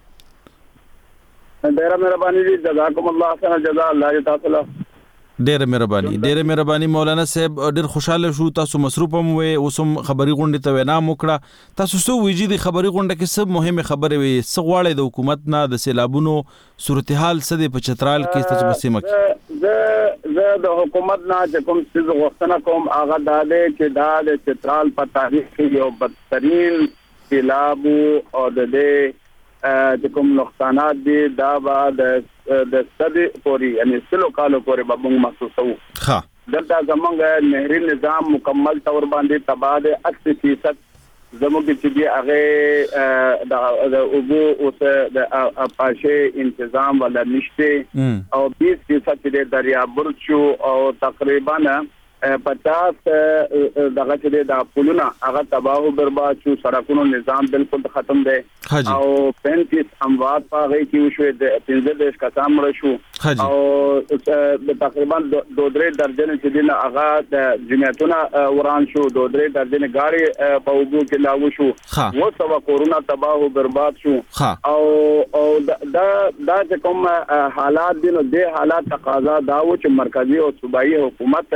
ډیره مهرباني دي جزاکم الله خیر جزاء الله تعالی ډیره مهرباني ډیره مهرباني مولانا صاحب ډیر خوشاله شو تاسو مصروف هم وې اوسم خبري غونډه ته وینا موکړه تاسو سو ویجی د خبري غونډه کې څه مهمه خبره وي څه غواړي د حکومت نه د سیلابونو صورتحال څه د په چترال کې تاسو بسیمه کې زه زه د حکومت نه چې کوم څه غوښتنه کوم هغه د دې چې دا د چترال په تاریخ کې یو بدترین سیلاب او د دې چې کوم نقصانات دي دا بعد د ستدي پوری یعنی سلو کالو پورې به موږ محسوسو ها دلته زمونږ نهري نظام مکمل تور باندې تباہ دي اسی فیصد زموږ چې دی هغه د اوبو اوس د اپاشه تنظیم ولا نشته او بیس فیصد د دریا برچو او تقریبا پچاس دغه چې د پولونه هغه تباہ او برباد شو سړکونو نظام بالکل ختم دی او پینتیس اموات پاغې کې وشو د پنځه دیش کسان مړ شو او د تقریبا دوه درې درجن چې دین هغه د جنیاتونه وران شو، دوه درې درجن غاړي په وګو کې لاو شو، و سوا کورونا تباہ او برباد شو او او دا دا کوم حالات دي نو د حالات تقاضا دا و چې مرکزی او صوبایي حکومت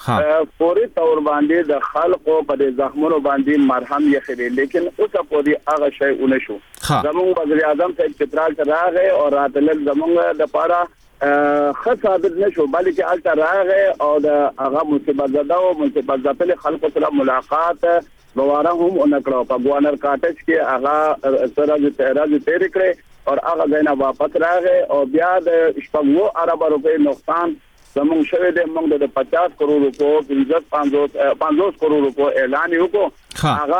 فوري تور باندې د خلکو په زخمونو باندې مرهم یې خېلې، لیکن اوس په دې هغه شی ونه شو. زموږ وزیر اعظم صاحب چترال ته راغی او راتلل زموږ د پاره خاص ثابت نشو، بلکې الته راغی او د هغه مصیبت زده او مصیبت زده خلکو سره ملاقات دوباره هم ونکړو. په ګوانر کاټج کې هغه سره د تهران تیر کړې او هغه ځای واپس راغی او بیا د شپږو ارب روپے نقصان زموږ شوه د موږ د پچاس کروڑ روپو پنځوس پنځوس کروڑ روپو اعلان وکړو. هغه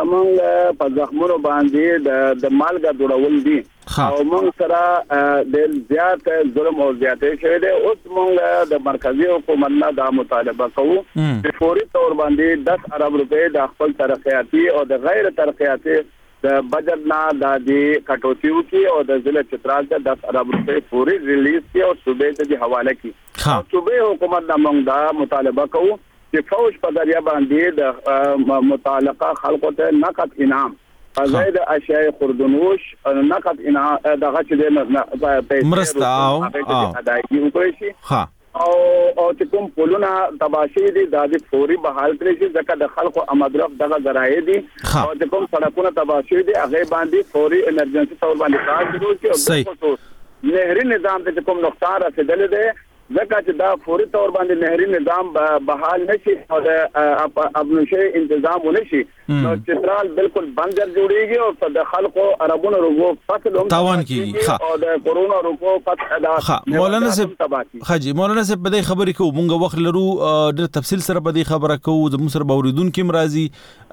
زموږ په زخمونو باندې د د مالګه جوړول دي او موږ سره د زیات ظلم او زیاتې شوه دي. اوس موږ د مرکزی حکومت نه دا مطالبه کوو چې فوري تور باندې دس ارب روپے د خپل ترقیاتی او د غیر ترقیاتی د بجټ نه د دې کټوتیو کې او د ضلع چترال ته دس ارب روپے فوري ریلیز کې او صوبې ته د حواله کې صوبې حکومت نه موږ دا مطالبه کوو چې فوج په ذریعہ باندې د متعلقه خلکو ته نقد انعام زائد اشیاء خوردنوش نقد انعام دغه چې د مرسته او ادایي وکړي شي او او چې کوم پولونه تباشیر دي د فوري بحال کړی شي ځکه د خلکو امدرف دغه ذرایع دي او چې کوم سړکونه تباشیر دي هغه باندې فوري امرجنسي تور باندې کار شروع شي او نهري نظام ته کوم نقصان رسیدل دي ځکه چې دا فوري تور باندې نهري نظام بحال نشي او د ابنوشي تنظیم ونشي نو چترال بالکل بنجر جوړيږي او د خلکو عربونو روغو فصل هم تاوان کیږي او د کورونا روغو فصل ادا مولانا صاحب حاجی مولانا صاحب په دې خبرې کو مونږ وخت لرو د تفصیل سره په دې خبره کو د مصر باوریدون کې مرضی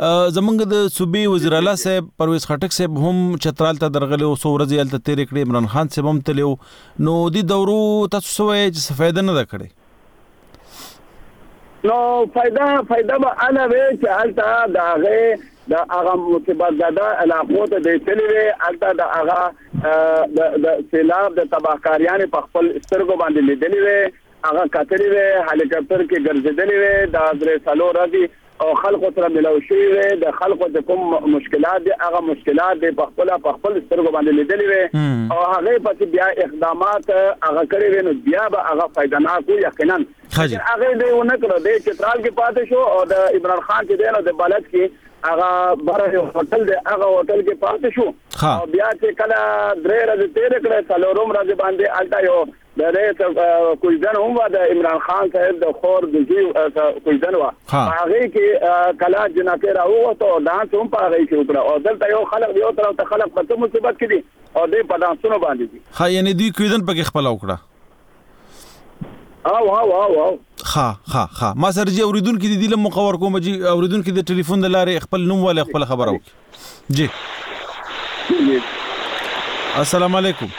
زمونږ د صوبې وزیر اعلی صاحب پرویز خټک صاحب هم چترال ته درغله او سورځ یل ته تیر کړي عمران خان صاحب هم تلو نو د دورو تاسو سوې چې فائدہ نه ده کړې نو فائدہ فائدہ به انا وی چې الته داغه د هغه مصیبت زده علاقو ته د تلوي الته د هغه د سیلاب د تباہکاریان په خپل سترګو باندې لیدلې وي هغه کتلې وي هلیکاپټر کې ګرځېدلې وي د درې سالو راځي او خلکو سره ملو شي وي د خلکو د کوم مشکلات دي هغه مشکلات د په خپل په خپل سترګو باندې لیدلې وي او هغه په بیا اقدامات هغه کړی وي نو بیا به هغه فائدہ نه کوي یقینا هغه دی ونه کړو د چترال کې پاتې شو او د عمران خان کې دی نو د بلد کې هغه بره هوټل دی هغه هوټل کې پاتې شو او بیا چې کله درې ورځې تیر کړې څلورم ورځ باندې الټا یو د ریس کوزن هم د عمران خان صاحب د خور د جی کوزن وا هغه کې کلا جنکه راو ته دانس هم پاره کې وکړه او دلته یو خلک یو طرف ته خلک په مصیبت کې دي او د پدانسونو باندې دي ها یعنی دوی کوزن پکې خپل وکړه او او او او ها ها ها ما سره جی اوریدونکو د دې لمو خبر کوم جی اوریدونکو د ټلیفون د لارې خپل نوم ول خپل خبر او جی السلام علیکم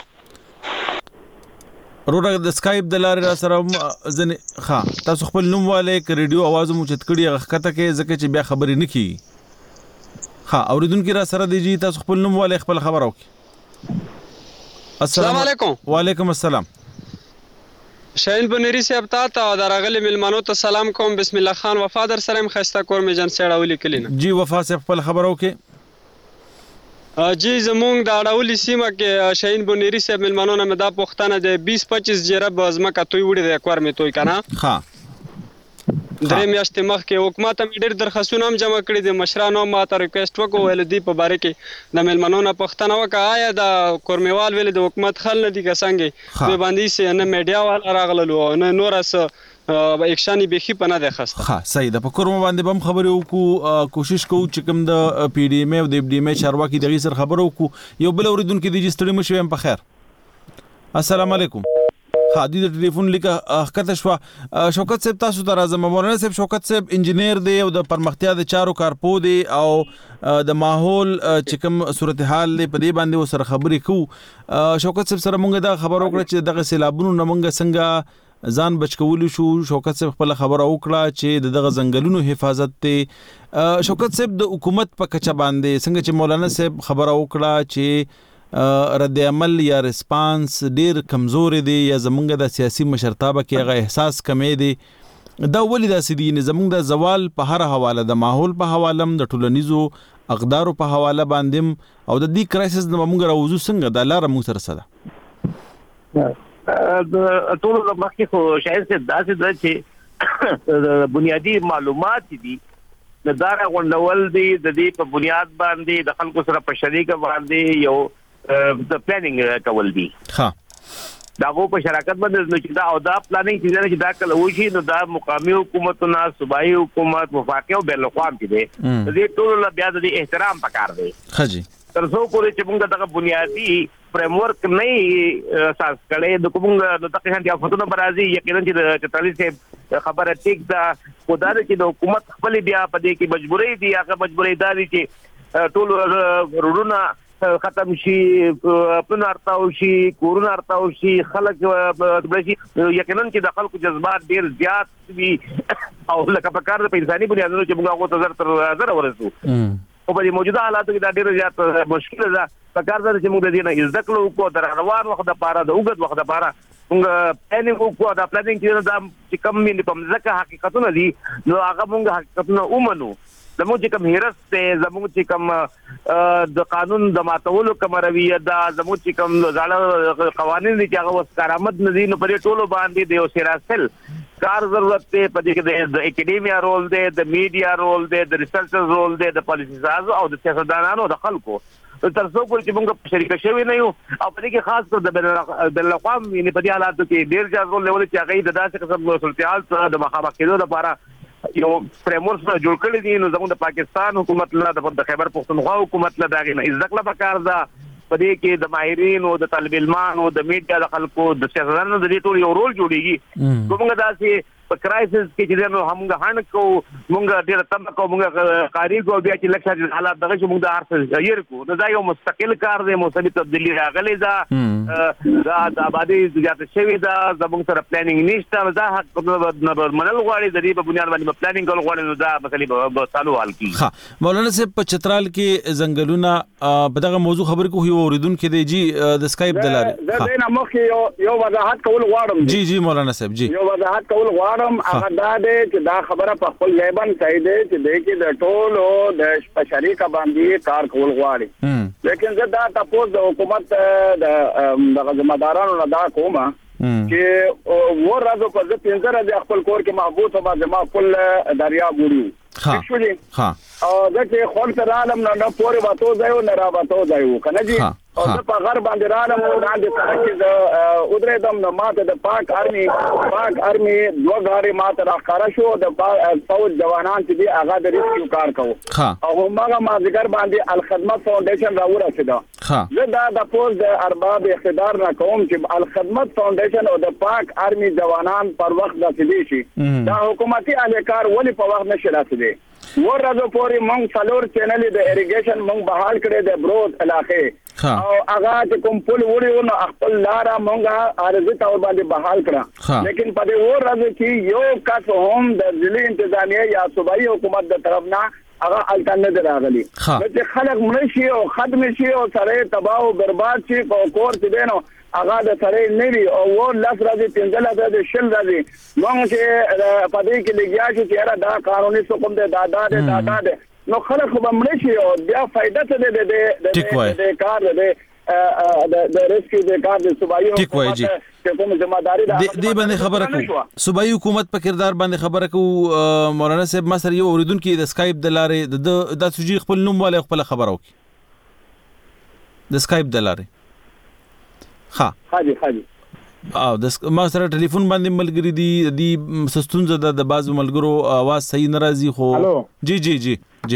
روډه د اسکایپ د لارې را سره ځنه ها تاسو خپل نوم والے ک ریډیو आवाज مو چت کړی غخته کې ځکه چې بیا خبرې نه کی ها اوریدونکو را سره دی جی تاسو خپل نوم والے خپل خبر او السلام علیکم وعلیکم السلام شاهین بنيري صاحب ته او درغلی ملمنو ته سلام کوم بسم الله خان وفادر سره خسته کور می جن سړاولی کلینا جی وفا صاحب خپل خبر او کې جی زمونږ د اړولې سیمه کې شاهین بنيري صاحب ملمنو نه مدا پښتنه د بیس پچیس جره بازمه کتوي وړي د اکوار می توي کنه ها درې میاشتې مخکې حکومت هم ډېر درخواستونه هم جمع کړي دي مشرانو ماته ریکوست وکړو ویل دي په باره کې د مېلمنو نه پوښتنه وکړه آیا د کورمیوال ویل د حکومت خل نه دي که څنګه دوی باندې سه نه میډیا والا راغلل او نه نور څه اکشنی بخي په نه ده خسته ها صحیح ده په کورم باندې بم خبرو کو کوشش کوو چې کوم د پی ډی ایم او د ډی ایم چارواکي دغه سر خبرو کو یو بل اوریدونکو د رجستري مشوي په خیر السلام علیکم ها د ټلیفون لیکه حقیقت شو شوکت صاحب تاسو ته راځم مولانا صاحب شوکت صاحب انجینیر دی او د پرمختیا د چارو کارپو دی او د ماحول چې کوم صورتحال دی په دې باندې سره خبرې کو شوکت صاحب سره مونږ دا خبرو کړ چې دغه سیلابونو نه مونږ څنګه ځان بچکول شو. شوکت صاحب خپل خبره وکړه چې دغه ځنګلونو حفاظت ته شوکت صاحب د حکومت په کچه باندې څنګه چې مولانا صاحب خبره وکړه چې رد عمل یا ریسپانس ډیر کمزور دی یا زمونږ د سیاسي مشرتابه کې هغه احساس کمې دی. دا ولې داسې دي؟ زمونږ د زوال په هر حواله د ماحول په حواله د ټولنیزو اقدارو په حواله باندې او د دې کرایسس د موږ راوځو څنګه د لار موږ سره سره د ټول مخکې خو شاید څه داسې ده چې بنیادی معلومات دي د دارا غونډول دي د دې په بنیاد باندې د خلکو سره په شریک باندې یو د پلانینګ کول دي. ها دا غو په شراکت باندې نو چې دا او دا پلانینګ چې دا کله وشي نو دا مقامی حکومتونه صوبایي حکومت وفاقي او بین الاقوام کې دي د دې ټول بیا د احترام پکار دی. خجی تر څو پورې چې موږ دغه بنیادی فریم ورک نه اساس کړي د کوم د تقریبا د فتونو برازي یقینا چې د چتالي خبره ټیک ده خدای چې د حکومت خپل بیا په دې کې مجبورې دي هغه مجبورې دي چې ټول روډونه ختم شي پلان ارتاو شي کورونه ارتاو شي خلک بلشي یقینا چې د خلکو جذبات ډیر زیات وي او لکه په کار د انساني بنیادونو چې موږ هغه تر تر زر ورسو او په موجوده حالاتو کې دا ډیر زیات مشکل ده. په کار ده چې موږ د دې نه زده کړو کو د روان وخت لپاره د اوږد وخت لپاره موږ پلانینګ کو دا پلانینګ چې دا چې کم ملي په ځکه حقیقتونه دي نو هغه موږ حقیقتونه ومنو. زموږ چې کوم هرس ته زموږ چې کوم د قانون د ماتولو کوم رویه دا زموږ چې کوم ځاله قوانين دي چې هغه وس کارآمد نه دي نو پر ټولو باندې د سیراسل کار ضرورت ته په دې کې د اکیډمیا رول دی د میډیا رول دی د ریسرچرز رول دی د پالیسی سازو او د سیاستدانانو د خلکو تر څو پورې چې موږ شریک شوی نه یو او په دې کې خاص کر د بین الاقوام یعنی په دې حالاتو کې ډیر ځای رول لري چې هغه د داسې قسم صورتحال سره د مخامخ کېدو لپاره یو فریم ورک جوړ کړی دي. نو زموږ د پاکستان حکومت له د خیبر پختونخوا حکومت له داغه نه ځکه په کار ده په دې کې د ماهرین او د طالب علمانو د میډیا د خلکو د سیاستوالو د دې ټول یو رول جوړیږي. کومه داسې په کرایسس کې چې نو همغه هان کو مونږ ډیر تم کو مونږ قاری کو بیا چې لکه حالات دغه چې مونږ د ارث یې کو نو دا یو مستقل کار دی مثبت تبدیلی راغلی دا دا د آبادی زیات شوی دا زموږ سره پلانینګ نشته دا حق منل غواړي د دې په بنیاد باندې پلانینګ کول غواړي نو دا مسلې به سالو حل کی. ها مولانا صاحب په چترال کې ځنګلونه په دغه موضوع خبر کو یو اوریدونکو دی جی د سکایپ دلاره دا نه مخ یو یو وضاحت کول غواړم. جی جی مولانا صاحب جی یو وضاحت کول غواړم هغه دا دی چې دا خبره په خپل ځای باندې صحیح دی چې د کې د ټولو د شریک باندې کار کول غواړي لیکن زه دا تاسو د حکومت د ذمہدارانو نه دا کومه چې ورځو په ځکه پنځه ورځې خپل کور کې محبوس او ما خپل دریا ګوري. ها ها او دا چې خپل تر عالم نه پورې واتو ځایو نه را واتو ځایو کنه جی او د په غر باندې رالم او باندې سره د ودرې دم نه ماته د پاک آرمي پاک آرمي دوه غاړي ماته راخاره شو د فوج جوانان چې دی هغه د ریسکیو کار کوي او همغه مازیګر باندې الخدمت فاونډیشن راوړل زه دا د پوز د ارباب اقتدار نه کوم چې الخدمت فاونډیشن او د پاک آرمي جوانان پر وخت رسیدي شي دا حکومتي اهلکار ولې په وخت نشي رسیدي. ورځو پورې مونږ څلور چینل د اریګیشن مونږ بحال کړي د بروز علاقې او هغه چې کوم پل وړي نو خپل لار مونږه ارزه تور باندې بحال کړه لیکن په دې ورځو کې یو کس هم د ضلع انتظامیه یا صوبایي حکومت د طرف نه هغه الټرنیټ راغلي چې خلک مړشي او ختم شي او سره تباہ او برباد شي او کور چې دینو هغه د سره نوي او ور لاس راځي پنځل راځي شل راځي موږ چې په دې کې لګیا شو چې دا قانوني حکم دی دا دا دی دا دا دی نو خلک به مړ شي او بیا فائدہ څه دی د د کار دی د ریسکیو د کار د صوبایي حکومت ته کوم ځماداري ده دې باندې خبره کو صوبایي حکومت په کردار باندې خبره کو مولانا صاحب ما سره یو اوریدونکو د سکایپ د لارې د د سوجي خپل نوم والے خپل خبره وکي د سکایپ د لارې. ها حاجی حاجی او د ما سره ټلیفون باندې ملګری دي د سستونزه د بعضو ملګرو आवाज صحیح ناراضي خو جی جی جی جی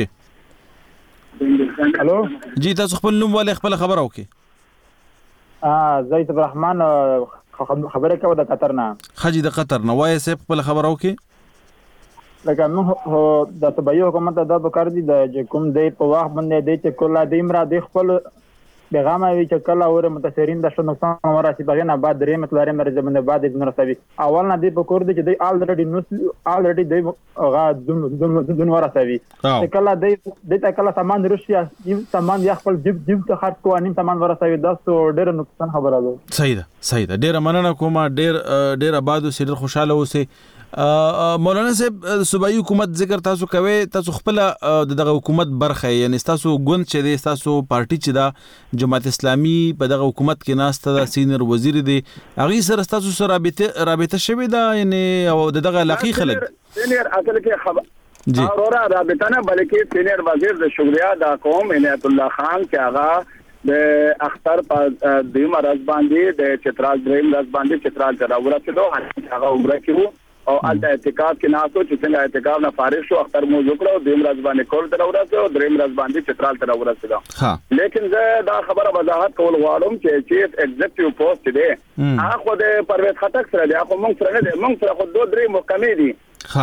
الو جی تاسو خپل نوم والے خپل خبره وکي. اه زید الرحمن خبره کوي د قطر نه. حاجی د قطر نه وای سه خپل خبره وکي لکه نو د تبعی حکومت د بکر دي د کوم دی په واخ باندې د چې کله د امرا د خپل پیغام وی چې کله اور متاثرین د شنو نقصان وراسي بغیر نه بعد درې متلاره مرزه باندې بعد د نرسوي اول نه دی په کور دی چې دی الریډي نو الریډي دی غا دون دون وراسوي چې کله دی د تا کله سامان روسیا سامان یا خپل جيب جيب ته خرڅ کوه نیم سامان وراسوي دا ډېر نقصان خبره ده. صحیح ده صحیح ده ډېر مننه کوم ډېر ډېر آباد او ډېر خوشاله اوسئ. مولانا صاحب صوبایي حکومت ذکر تاسو کوي تاسو خپل دغه حکومت برخه یعنی تاسو ګوند چې دی تاسو پارټي چې دا جماعت اسلامي په دغه حکومت کې ناسته دا سینیئر وزیر دی هغه سره تاسو سره رابطه رابطه شوی دا یعنی او دغه علاقي خلک سینیئر اصل کې خبر جی اورا رابطه نه بلکې سینیئر وزیر د شکریا دا قوم عنایت الله خان چې هغه د اختر په دیمه راز باندې د چترال دریم راز باندې چترال تراوره ته هغه عمره کیو او الته اعتکاف کې ناسو چې څنګه اعتکاف نه فارغ شو اختر مو وکړو دیم راز باندې کول تر ورسره او دریم راز باندې چترال تر ورسره ها لیکن زه دا خبره وضاحت کول غواړم چې چیف ایگزیکټیو پوسټ دی هغه د پرویز خټک سره دی هغه مونږ سره نه دی مونږ سره خو دوه درې محکمې دي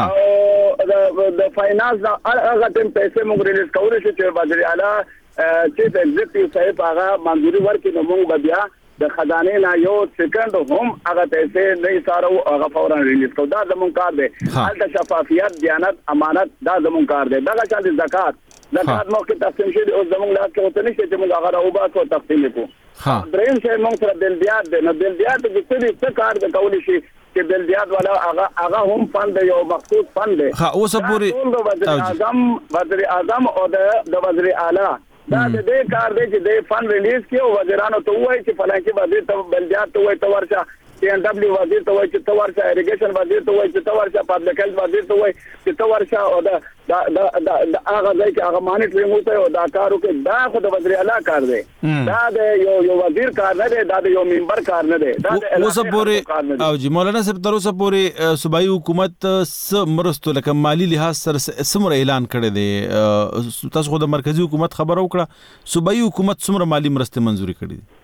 او د فاینانس هغه تم پیسې مونږ ریلیز کولای شو چې وزیر اعلی چیف ایگزیکټیو صاحب هغه منځوري ورکړي نو مونږ بیا د خزانه نه یو سکند هم هغه پیسې نه سارو هغه فورا ریلیز کو دا زمون کار دی حالت شفافیت دیانت امانت دا زمون کار دی دا چې زکات زکات مو کې تقسیم شي او زمون لا کې وته نشي چې موږ هغه او با کو تقسیم کو ها دریم چې موږ سره بل بیاد دی نو بل بیاد د څه کار د کول شي چې بل بیاد والا هغه هغه هم فند یو مخصوص فند دی ها اوس پوری وزیر اعظم وزیر اعظم او د وزیر اعلی دا د دې کار دی چې د فند ریلیز کیو وزیرانو ته وایي چې فلانکی وزیر ته بلدیات ته وایي ته ورشه ټي ان دبليو وزیر ته وایي چې ته ورشه اریګیشن وزیر ته وایي چې ته ورشه پبلک هیلث وزیر ته وایي چې ته ورشه او دا دا دا هغه ځای کې هغه مانیټرینګ وته او دا کارو کې دا خو د وزیر اعلی کار دی دا د یو یو وزیر کار نه دی دا د یو ممبر کار نه دی دا د اوس پورې او جی مولانا صاحب تر اوسه پورې صوبایي حکومت مرستو لکه مالی لحاظ سره سمره اعلان کړی دی تاسو خو د مرکزی حکومت خبر وکړه صوبایي حکومت سمره مالی مرسته منزوري کړې دي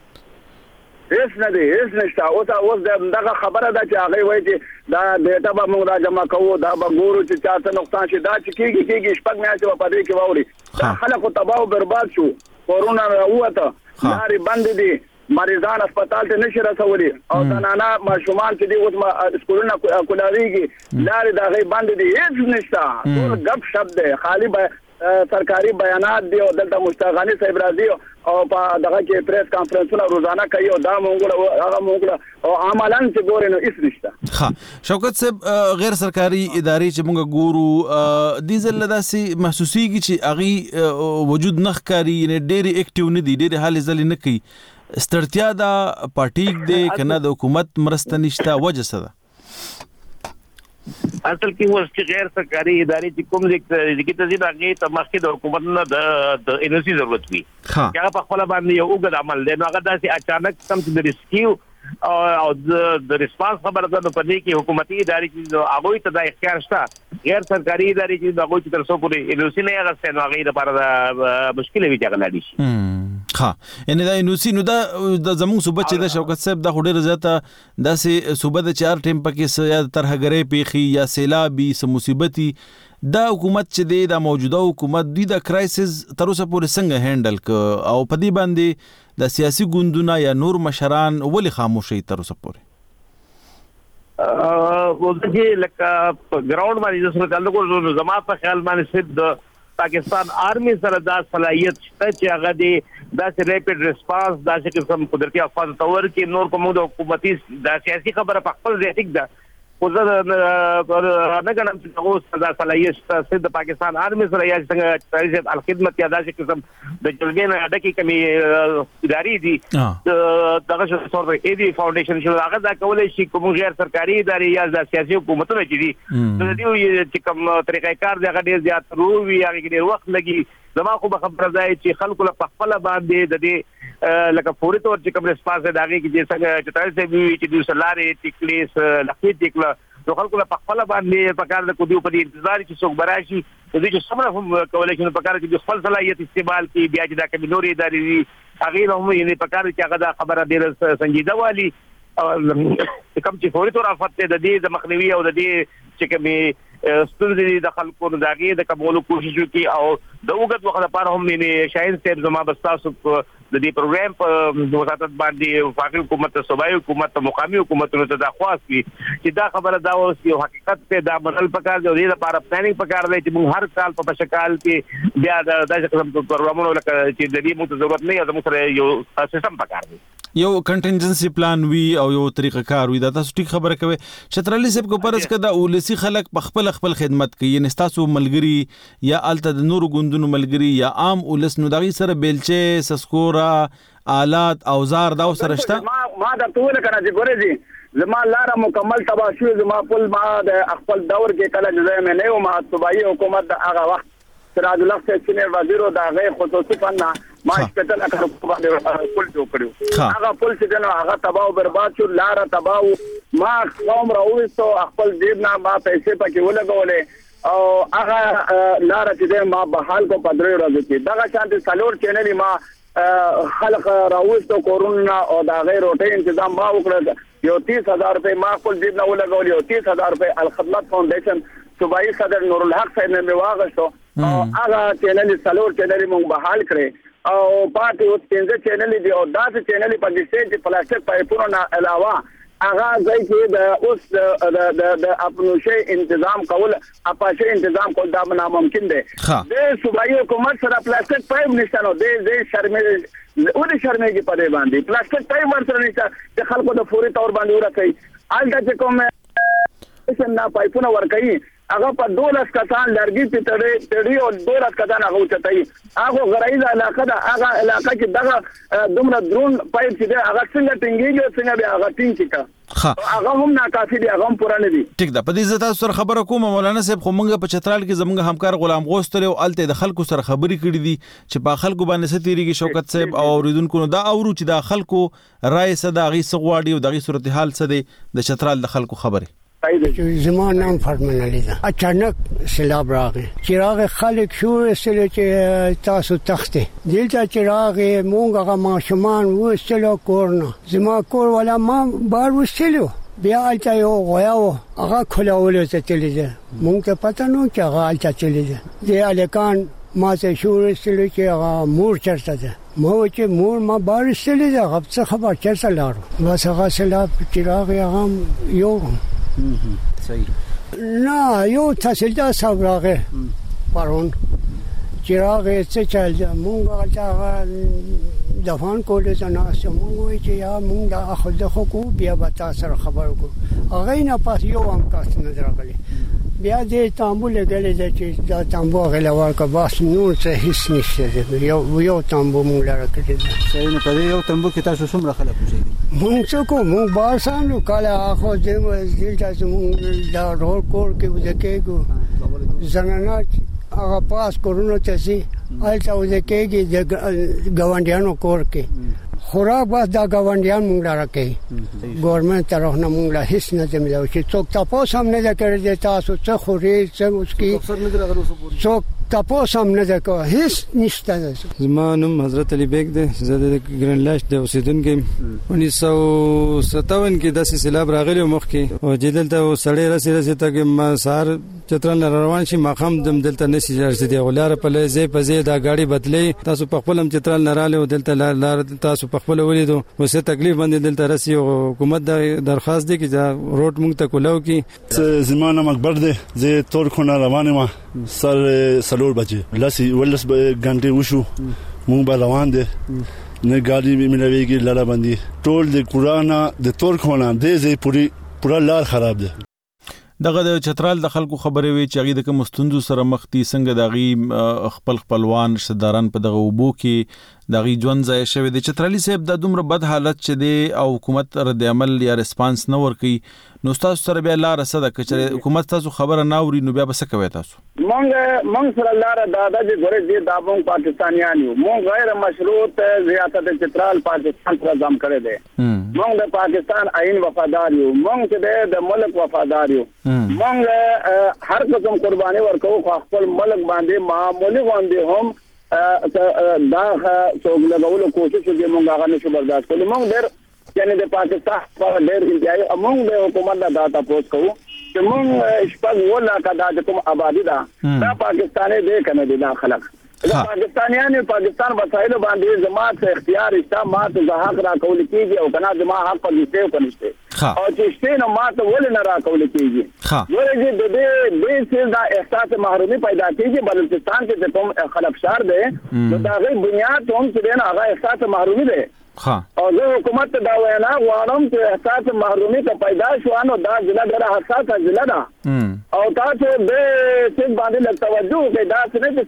هیڅ نه دی هیڅ نشته اوس اوس دغه خبره ده چې هغه وایي چې دا ډیټا به موږ را جمع کوو دا به ګورو چې چا څه نقصان شي دا چې کېږي کېږي شپږ میاشتې په دې کې واوري دا خلکو تباہ او برباد شو کورونا راوته لارې بند دي مریضان هسپتال ته نشي رسولي او زنانه ماشومان چې دي اوس سکولونه کولاریږي لارې دا غي بند دي هیڅ نشته ټول غب شپ دی خالی به سرکاري بیانات دی او دلته مشتاقانی صاحب راځي او په دغه کې پریس کانفرنسونه روزانه کوي او دا مونږ هغه مونږ او عملاً چې ګورې نو هیڅ نشته. ها شوکت صاحب غیر سرکاري ادارې چې مونږ ګورو دې ځل داسې محسوسيږي چې هغه وجود نه ښکاري نه ډېری اکټیو نه دي ډېری حال ځل نه کوي ستړتیا دا پارټیک دی کنه د حکومت مرسته نشته وجه څه ده اصل کې اوس چې غیر سرکاري ادارې چې کوم ځکه چې تاسو راغی ته مخکې د حکومت نه د انرژي ضرورت وي هغه په خپل باندې یو وګړه عمل دی نو هغه داسې اچانک سم د ریسکیو او د ریسپانس خبره ده په دې کې حکومتي ادارې چې هغه ته د اختیار شته غیر سرکاري ادارې چې هغه چې تر څو پورې انرژي نه هغه نو هغه لپاره مشکل وي چې هغه لاړ شي ها ان دا انوسی نو دا د زمون صوبه چې د شوکت صاحب د خډیر زیاته داسې صوبه د چار ټیم پکې یا ترهګرې پیخي یا سیلابي سم مصیبتي دا حکومت چې دی د موجوده حکومت دی د کرایسس تر اوسه پورې څنګه هندل ک او په دې باندې د سیاسي ګوندونه یا نور مشران ولې خاموشي تر اوسه پورې ا ولته لکه ګراوند باندې سره تعلق ورو زما په خیال باندې صرف د پاکستان آرمی سره دا صلاحیت شته چې هغه دی دا چې ریپډ ریسپانس دا چې کوم قدرتي افواج تور کې نور کوم د حکومتي د سیاسي خبره په خپل ځای ټیک ده خو زه نه غواړم چې هغه دا صلاحیت شته د پاکستان آرمی سره یا څنګه تاریخ الخدمت یا دا چې کوم د جلګې نه اډه کې کمی اداري دي دغه څه څور اې ډي فاونډیشن چې هغه دا کولای شي کوم غیر سرکاري ادارې یا د سیاسي حکومتونه چې دي د دې چې کوم طریقې کار دی هغه ډیر زیات روي هغه ډیر وخت لګي زما خو به خبره ده چې خلکو له خپل باندې د دې لکه فوري تور چې کوم ریسپانس دی هغه کې چې څنګه چې تاسو به چې د سلارې ټیکلیس لکه ټیکله نو خلکو له خپل باندې په کار د کو دی په انتظار چې څوک براشي د دې چې سمره هم کولای شي په کار کې د خپل صلاحیت استعمال کی بیا چې دا کوم نوري ادارې هغه هم یې په کار کې هغه دا خبره ډیره سنجیده والی کوم چې فوري تور افات د دې د مخنیوي او د دې چې کومي ستونزې د خلکو دغه د قبول کوشش وکي او د وګت وخت لپاره هم نه شاین صاحب زما بستاسو د دې پروګرام په وساتت باندې وفاقي حکومت صوبایي حکومت مقامي حکومتونو ته دا خواست وي چې دا خبره دا اوس یو حقیقت ته دا منل پکار دی او دې لپاره پلانینګ پکار دی چې موږ هر کال په پشکال کې بیا د داسې قسم پروګرامونو لکه چې د دې موږ ضرورت نه یو موږ سره یو سیستم پکار دی یو کنټینجنسي پلان وی او یو طریقه کار وی دا تاسو ټیک خبره کوي چترالي صاحب کو پرس کدا ولسی خلک په خپل خپل خدمت کوي یعنی تاسو ملګری یا الته د نور غوندونو ملګری یا عام ولس نو دغه سره بیلچه سسکورا آلات اوزار دا سره شته ما ما د ټول کنه چې ګورې دي زما لار مکمل تبا شو زما پل ما د خپل دور کې کله جزای مې نه و ما صوبایي حکومت د هغه وخت سراج الله صاحب سینیئر وزیر دا غیر خصوصي فنه ما سپیشل اکر په باندې پل جوړ کړو هغه پل چې نو هغه تباہ او برباد شو لار تباہ ما قوم راوېستو خپل جیب نه ما پیسې پکې ولګولې او هغه لار چې ما بحال کو پدری ورځ کې دا شانتي سالور چینل ما خلق راوېستو کورونا او دا غیر روټي تنظیم ما وکړ یو تیس هزار روپے ما خپل جیب نه ولګولې یو تیس هزار روپے الخدمت فاونډیشن صوبایي صدر نور الحق صاحب نه واغښتو او هغه چینل سالور چینل مونږ بحال کړې او پاتې اوس پنځه چینل دي او داسې چینل په دې چې پلاستیک پایپونو نه علاوه هغه ځای کې د اوس د د د خپل شی تنظیم کول اپاشه تنظیم کول دا ناممکن دی د صوبایي حکومت سره پلاستیک پایپ نشته نو د دې شرمې ولې شرمېږي په دې باندې پلاستیک پایپ ورسره نشته د خلکو د فوري تور باندې ورکړي الته چې کوم څنګه پایپونه ورکړي هغه په دولس کسان لرګي ته تړي تړي او دولس کسان هغه چتای هغه غرایزه علاقه ده هغه علاقه کې دغه دومره درون پایپ چې هغه څنګه ټینګيږي څنګه به هغه ټینګ کیږي هغه هم ناکافي دي هغه هم پوره نه دي ټیک ده په دې زتا سره خبره کوم مولانا صاحب خو مونږ په چترال کې زمونږ همکار غلام غوستل او الته د خلکو سره خبري کړې دي چې په خلکو باندې ستېریږي شوکت صاحب او اوریدونکو نو دا اورو چې د خلکو رائے صدا غي سغواړي او دغه صورتحال څه دي د چترال د خلکو خبره زمان نام فرمان علی دا اچانک سیلاب راغی چراغ خلق شور استلو چې تاسو تخته دلته چراغ مونږ هغه ماشومان وستلو کورنا زما کور ولا ما بار وستلو بیا الته یو غواو هغه کلاول ته تللی مونږ ته پته نو چې هغه الته تللی دی الکان ما ته شور استلو چې هغه مور چرته ده ما چې مور ما بار استللی ده هغه څه خبر چرته لاړو بس هغه سیلاب چراغ هغه یو صحیح نه یو تحصیلدار صاحب راغی پرون چراغ څه چل مونږ هغه دفان کولې ته ناست مونږ چې یا مونږ د اخذ خو کو بیا به تاسو سره خبر وکړو هغه نه پاس یو هم کاست نه راغلی بیا دې تامبو لګلې چې دا تامبو غلا ورکه باس نور څه هیڅ نشته یو یو تامبو مونږ لاره کړی صحیح نه پدې یو تامبو کې تاسو څومره خلک اوسئ مونږ څه کو مونږ باسانو کله اخو دې مزدل تاسو مونږ دا رول کور کې وځکهګو زنانه هغه پاس کورونو ته سي الته وځکهګي د ګاونډیانو کور کې خوراک بس دا ګاونډیان مونږ لاره کوي ګورنمنت طرف نه مونږ لا هیڅ نه ملو چې څوک تاسو هم نه کړی تاسو څه خوري څه مسکی څوک تاسو هم نه کوي هیڅ نشته زما نوم حضرت علي بیگ دی زه د ګرینلاش د اوسیدونکو انیس سو ستاون کې د سیلاب راغلی مخ کې او جدلته سړی راسي راسي ته کې ما سار چتران روان شي مخم دم دلته نشي جرسي دی ولاره په لزه په زه دا غاړي بدلې تاسو په خپل چترال نراله او دلته لار تاسو په خپل ولیدو وسه تکلیف باندې دلته راسي او حکومت د درخواست دی چې روټ مونږ ته کولاو کې زمانه مکبر دی زه تور خونه روانه ما سر سلور بجې لاسي ولس غنټه وشو مونږ به روان دي نه ګاډي ملويږي لاره باندې ټول د قران د تور خونه د زې پوری پورا لار خراب ده دغه د چترال د خلکو خبرې وي چې هغه د کوم مستندو سره مخ دي څنګه دغه خپل خپلوان شداران په دغه وبو کې دغه ژوند ځای شوی د چترالي صاحب د دومره بد حالت چې دی او حکومت رد عمل یا ریسپانس نه ورکي نو تاسو سره بیا لار سره کچره حکومت تاسو خبره نه اوري نو بیا بس کوي تاسو مونږ مونږ سره لار دادا چې ګورې دي دا مونږ پاکستانیان یو مونږ غیر مشروط زیاتت چترال پاکستان سره ځم کړی دی مونږ د پاکستان آئین وفادار یو مونږ چې د ملک وفادار یو مونږ هر قسم قرباني ورکو خپل ملک باندې معمولی باندې هم دا څوک لګولو کوشش کوي مونږ هغه نشو برداشت کولی مونږ ډېر یعنی د پاکستان په ډېر انتهایی مونږ د حکومت د داتا پوسټ کوو چې مونږ شپږ ولا کدا چې کوم آبادی دا دا پاکستاني دی کنه دا خلک پاکستانیانو پاکستان وسایل باندې زما څه اختیار شته ما ته حق را کول کیږي او کنه زما حق پدې څه کنيشته او چې شته نو ما ته ول نه را کول کیږي ورته د دې دې څه دا احساس محرومي پیدا کیږي بلوچستان کې چې کوم خلفشار ده نو دا غي بنیاد هم چې نه هغه احساس محرومي ده او زه حکومت ته دا وینا غواړم چې احساس محرومي ته پیدا شو نو دا ضلع ډېره حساسه ضلع ده او تاسو به څه باندې لږ توجه وکړئ دا څه نه چې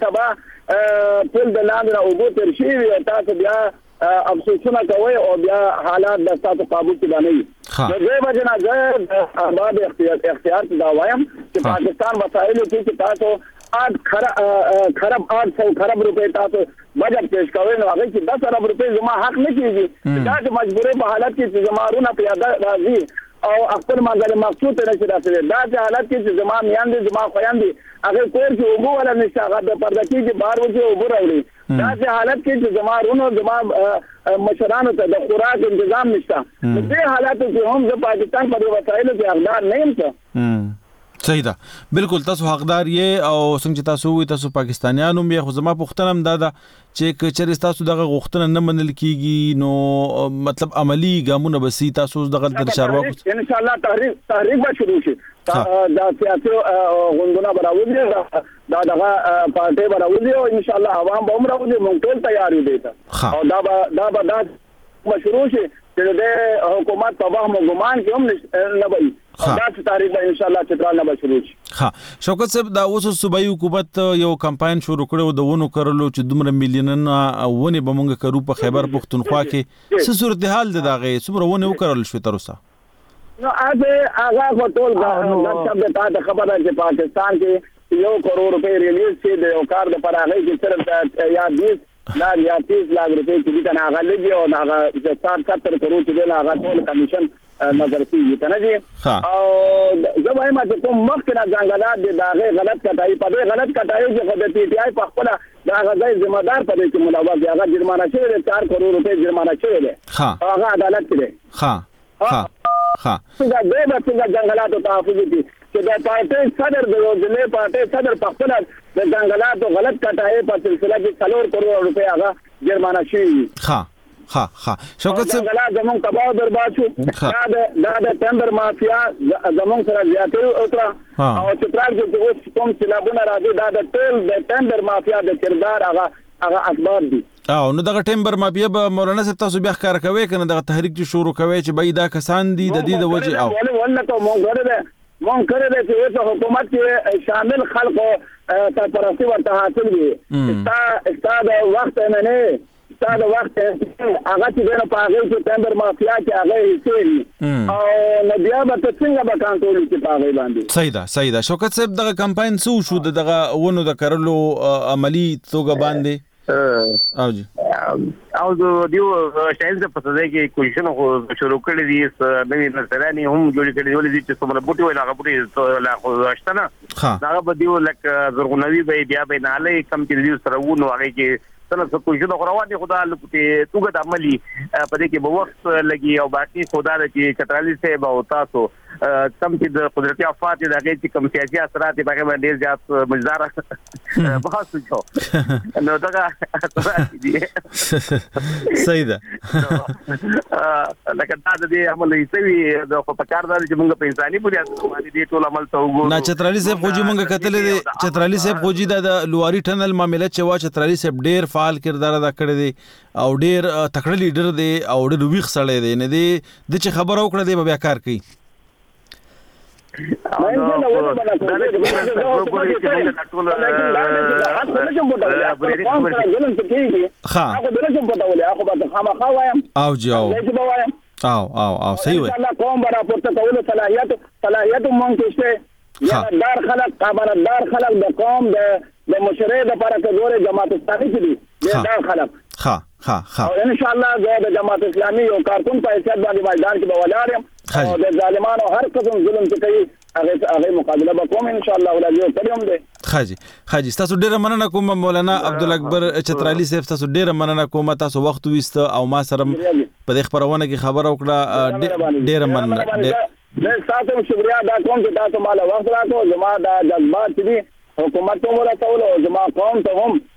سبا ټول د لاندې نه اوبو تر شي وي تاسو بیا افسوسونه کوي او بیا حالات د تاسو قابو کې باندې نو زه به نه زه آباد اختیار اختیار دا وایم چې پاکستان وسایل کې تاسو آठ خراب آठ سو خراب روپے تاسو بجٹ پیش کوي نو هغه چې دس ارب روپے زما حق نه کیږي دا چې مجبورې په حالت کې زمارونه پیاده راځي او خپل منځل مقصود نه شي راځي دا چې حالت کې زما میان دي زما خويان دي هغه کور کې وګو ولا نشه هغه د پرده کې بار وځي وګو راوړي دا چې حالت کې زمارونه زما مشرانو ته د خوراک تنظیم نشته دې حالاتو کې هم د پاکستان په وسایلو کې اقدار نه یم صحیح ده بالکل تاسو حقدار یې او څنګه تاسو وي تاسو پاکستانیانو مې خو زما پوښتنه هم دا چې چېرې تاسو دغه غوښتنه نه منل کیږي نو مطلب عملی ګامونه بسي تاسو دغه د چارواکو ان شاء الله تحریک تحریک به شروع شي دا سیاسي غونډونه براوځي دا دغه پارټي براوځي او ان شاء الله عوام به هم راوځي مونږ ټول تیار یو دي او دا دا به دا مشروع شي چې د حکومت په وهم ګمان کې هم نه وي دا تاریخ به ان شاء الله چترال نه شروع شي ها شوکت صاحب دا اوس صوبایي حکومت یو کمپاین شروع کړو د ونو کرلو چې دومره میلیونونه ونه به مونږ کرو په خیبر پختونخوا کې څه صورتحال ده دغه څومره ونه وکړل شو تر اوسه نو اځه هغه په ټول دا د خبره چې پاکستان کې یو کروڑ روپے ریلیز شي د یو کار د پراغې کې صرف یا بیس لا یا تیس لاکھ روپے چې دا هغه لګي او هغه ستر کروڑ چې دا هغه ټول کمیشن نظر کیږي کنه جی او زه وایم چې کوم مخکنه ځنګلات د داغه غلط کټای په دې غلط کټای چې خو د پی ټی آی په خپل دا غځای ذمہ دار پدې چې ملوث دی هغه جرمانه شوی چار کروڑ روپے جرمانه شوی دی هغه عدالت دی ها ها ها دا د دې ځنګلاتو تحفظ دي چې د پارټي صدر د ضلع پارټي صدر په خپل د ځنګلاتو غلط کټای په سلسله کې څلور کروڑ روپے هغه جرمانه شوی ها ها ها شوکت صاحب ځنګلات زمون تباہ برباد شو دا دا د ټندر مافیا زمون سره زیاتې اوتره او چې تر دې اوس کوم سیلابونه راځي دا د ټول د ټندر مافیا د کردار هغه هغه اسباب دي او نو دغه ټمبر مافیا به مولانا صاحب تاسو بیا ښکار کوي کنه دغه تحریک چې شروع کوي چې بای دا کسان دي د دې د وجه او ولنه ته مونږ غره مونږ کړی دی چې حکومت کې شامل خلکو ته پرستی ورته حاصل وي استا استا د وخت نه نه استا د وخت هغه چې نه پاغل چې ټمبر مافیا کې هغه هیڅ او نو بیا به څنګه به کنټرول کې پاغل باندې صحیح ده صحیح ده شوکت صاحب دغه کمپاین سو شو دغه ونو د کرلو عملی توګه باندې او جی او دیو شاید په څه کې کوشش خو شروع کړی دي نوې نسلانی هم جوړ کړی دي چې څومره بوټي ولا غوټي لا خو اشتنه دا به دیو لک زرغونوي به بیا به نه لې کم چې دیو سره وونه هغه کې څنګه کوشش خو روانه خدا لپاره توګه د عملی په دې کې به وخت لګي او باقي خدا د چې چترالي صاحب او تاسو کم چې د قدرتي افات د هغه چې کم سیاسي اثرات په هغه باندې زیات مجدار بحث وکړو نو دا صحیح ده لکه دا د عمل یې د په کار دار چې موږ په انساني بنیاد باندې دې ټول عمل ته وګورو نه چترالي صاحب خو چې موږ کتل دي چترالي صاحب خو چې د لواري ټنل معاملې چې وا چترالي صاحب ډېر فعال کردار ادا کړی دی او ډېر تکړه لیډر دی او ډېر ویښ سړی دی نه دی د چې خبر او کړی دی بیا کار کوي او جی او او او او صحیح وي الله قوم برا پورته کول صلاحیت صلاحیت مونږ شته یا دار خلق خبردار خلق د قوم د د مشرع د لپاره کډوره جماعت اسلامي دي دار خلق ها ها ها او ان شاء الله د جماعت اسلامي یو کارکون په حیثیت باندې میدان کې بولارم او د ظالمانو هر قسم ظلم چې کوي هغه هغه مقابله وکوم ان شاء الله ولادي کړم دي خاجي خاجي تاسو ډیره مننه کوم مولانا عبدالاکبر چترالي صاحب تاسو ډیره مننه کوم تاسو وخت وست او ما سره په دې خبرونه کې خبر او کړه ډیره مننه زه تاسو شکریا دا کوم چې تاسو مال وخت راکو زما د جذبات دي حکومت ته ولا ټول او زما قوم ته هم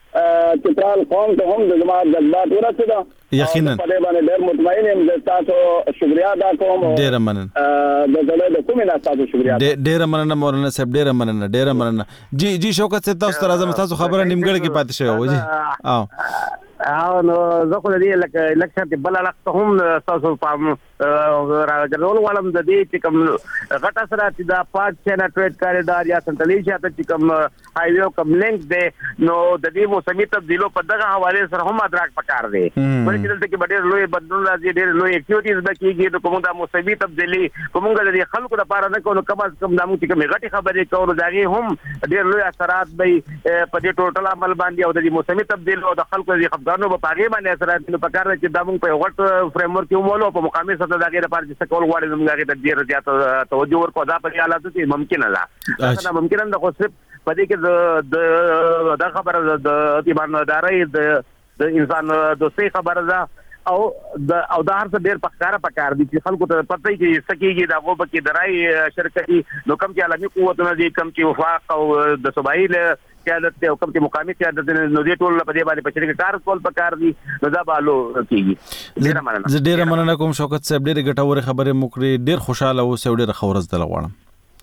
چترال قوم ته هم د زما جذبات ورسېده یقینا په دې باندې ډېر مطمئن یم چې تاسو شکریا ادا کوم ډېر مننه د زړه د کومې نه تاسو شکریا ډېر مننه مولانا صاحب ډېر مننه ډېر مننه جی جی شوکت صاحب تاسو ته راځم تاسو خبره نیمګړې کې پاتې شوی و جی او او نو زه خو دې لکه لکه بل لکه هم تاسو په راځول ولم د دې چې کوم غټه سره چې دا پات چینا ټریډ کاریډار یا سنټرلیشیا ته چې کوم هایوی کوم لینک دی نو د دې موسمي تبدیلو په دغه حواله سره هم ادراک پکار دی ولې دلته کې ډېر لوی بدلون راځي ډېر لوی اکټیویټیز به کیږي نو کوم دا موسمي تبدیلی کومګه د خلکو لپاره نه کوو کم از کم د موږ چې کوم غټي خبرې کوو داږي هم ډېر لوی اثرات به په دې ټوټل عمل باندې او د موسمي تبدیل او د خلکو د خپګانو په پاغي باندې اثرات نو پکار دی چې دا موږ په غټ فریم ورک یو مولو په مقامي سطح د غیر لپاره چې کول غواړي موږ هغه ته ډیر زیات توجه ورکو دا په حالاتو کې ممکن نه ده دا ممکن نه خو صرف په دې کې د د خبره د ایماندارۍ د د انسان دوستۍ خبره ده او د او د هر څه ډیر پکاره پکار دي چې خلکو ته پته کې سکیږي دا غوبه کې درای شرکتي نو کم چې عالمي قوتونه دي کم چې وفاق او د صوبایي قیادت او کم چې مقامي قیادت نو دې ټول په دې باندې په شریک کار کول پکار دي نو دا بالو کیږي ډیر مننه زه ډیر مننه کوم شوکت صاحب ډیر ګټوره خبره مکرې ډیر خوشاله اوسه ډیر خورز دل غواړم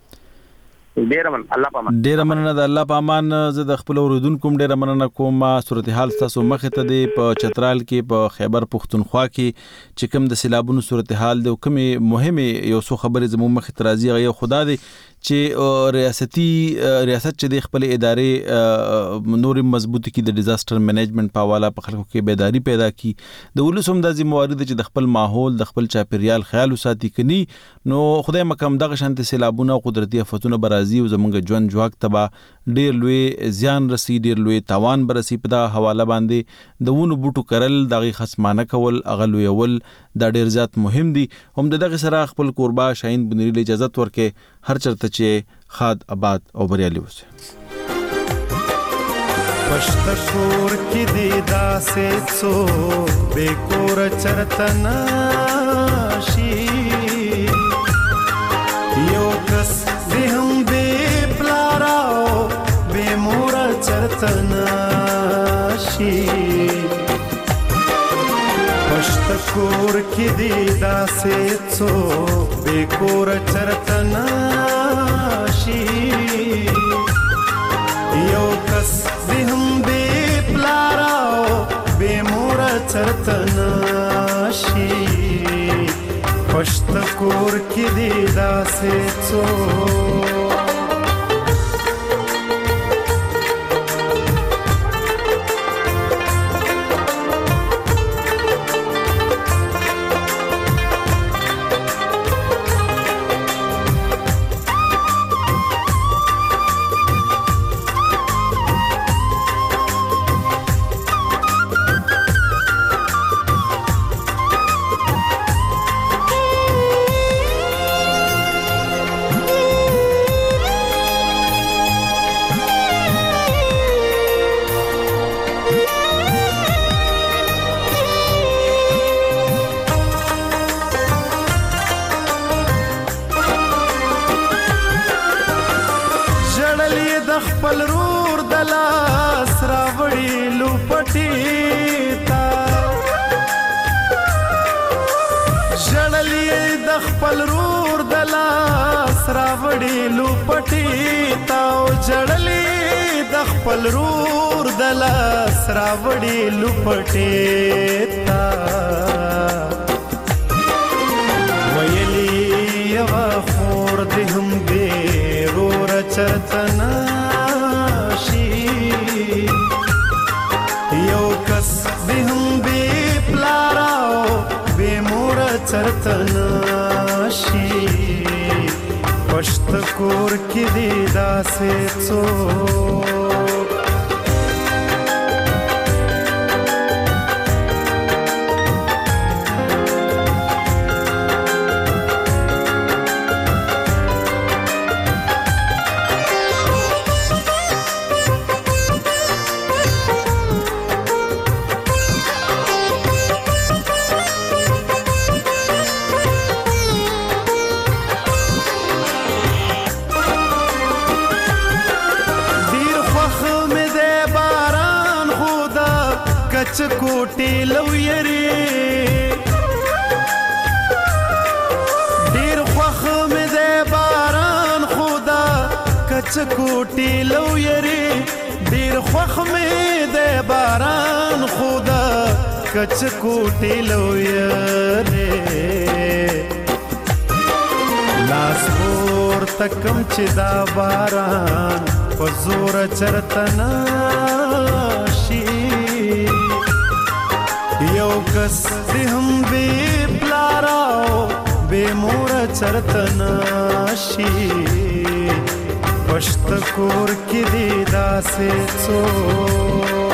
ډیر مننه الله پامان ډیر مننه د الله پامان زه د خپل اوریدونکو ډیر مننه کوم صورتحال تاسو مخه ته دی په چترال کې په خیبر پختونخوا کې چې کوم د سیلابونو صورتحال دی او کوم مهمه یو څو خبرې زموږ مخه ته راځي غو خدا دی چې ریاستي ریاست چې د خپل ادارې نور مضبوطی کی د ډیزاستر منیجمنت په حواله په خلکو کې بیداری پیدا کی د ولسوم د ذمہواری چې د خپل ماحول د خپل چاپیریال خیال وساتي کني نو خدای مکم دغه شانت سیلابونه او قدرتي آفتونه برازي او زمونږ ژوند جواک تبا ډیر لوی زیان رسی ډیر لوی تاوان برسي په دا حواله باندې د ونو بوټو کرل دغه خصمانه کول اغلوي ول دا ډیر زیات مهم دي هم دغه سره خپل قربا شاهین بنری له اجازه ورکه هر چرته چې خاد آباد او بریالي اوسه پشت کور کې دی داسې څو بے کور چرته نشي یو کس دې هم بے پلاراو بے مور چرته نشي پشت کور کې دی داسې څو بے کور چرته نشي یو کس دې هم بے پلاراو بے مور چرته نشي پشت کور کې دی داسې څو خپل رور د لاس راوړي لوپټي تا ژړلې د خپل رور د لاس راوړي لوپټي تا ژړلې د خپل رور د لاس راوړي لوپټي تا ویلې یو خور دې هم دې رور چرته یو کس دې هم بے پلاراو بے مور چرته نشي پشت کور کې دی داسې څو کچ کوټي لویری ډیر خوخ مې ده باران خدا کچ کوټي لویری ډیر خوخ مې ده باران خدا کچ کوټي لویری لاس پور تکم چې دا باران په زور چرتنا شي یو کس دې هم بې پلاراو بې مور چرتنا شي پشت کور کې دې داسې څوک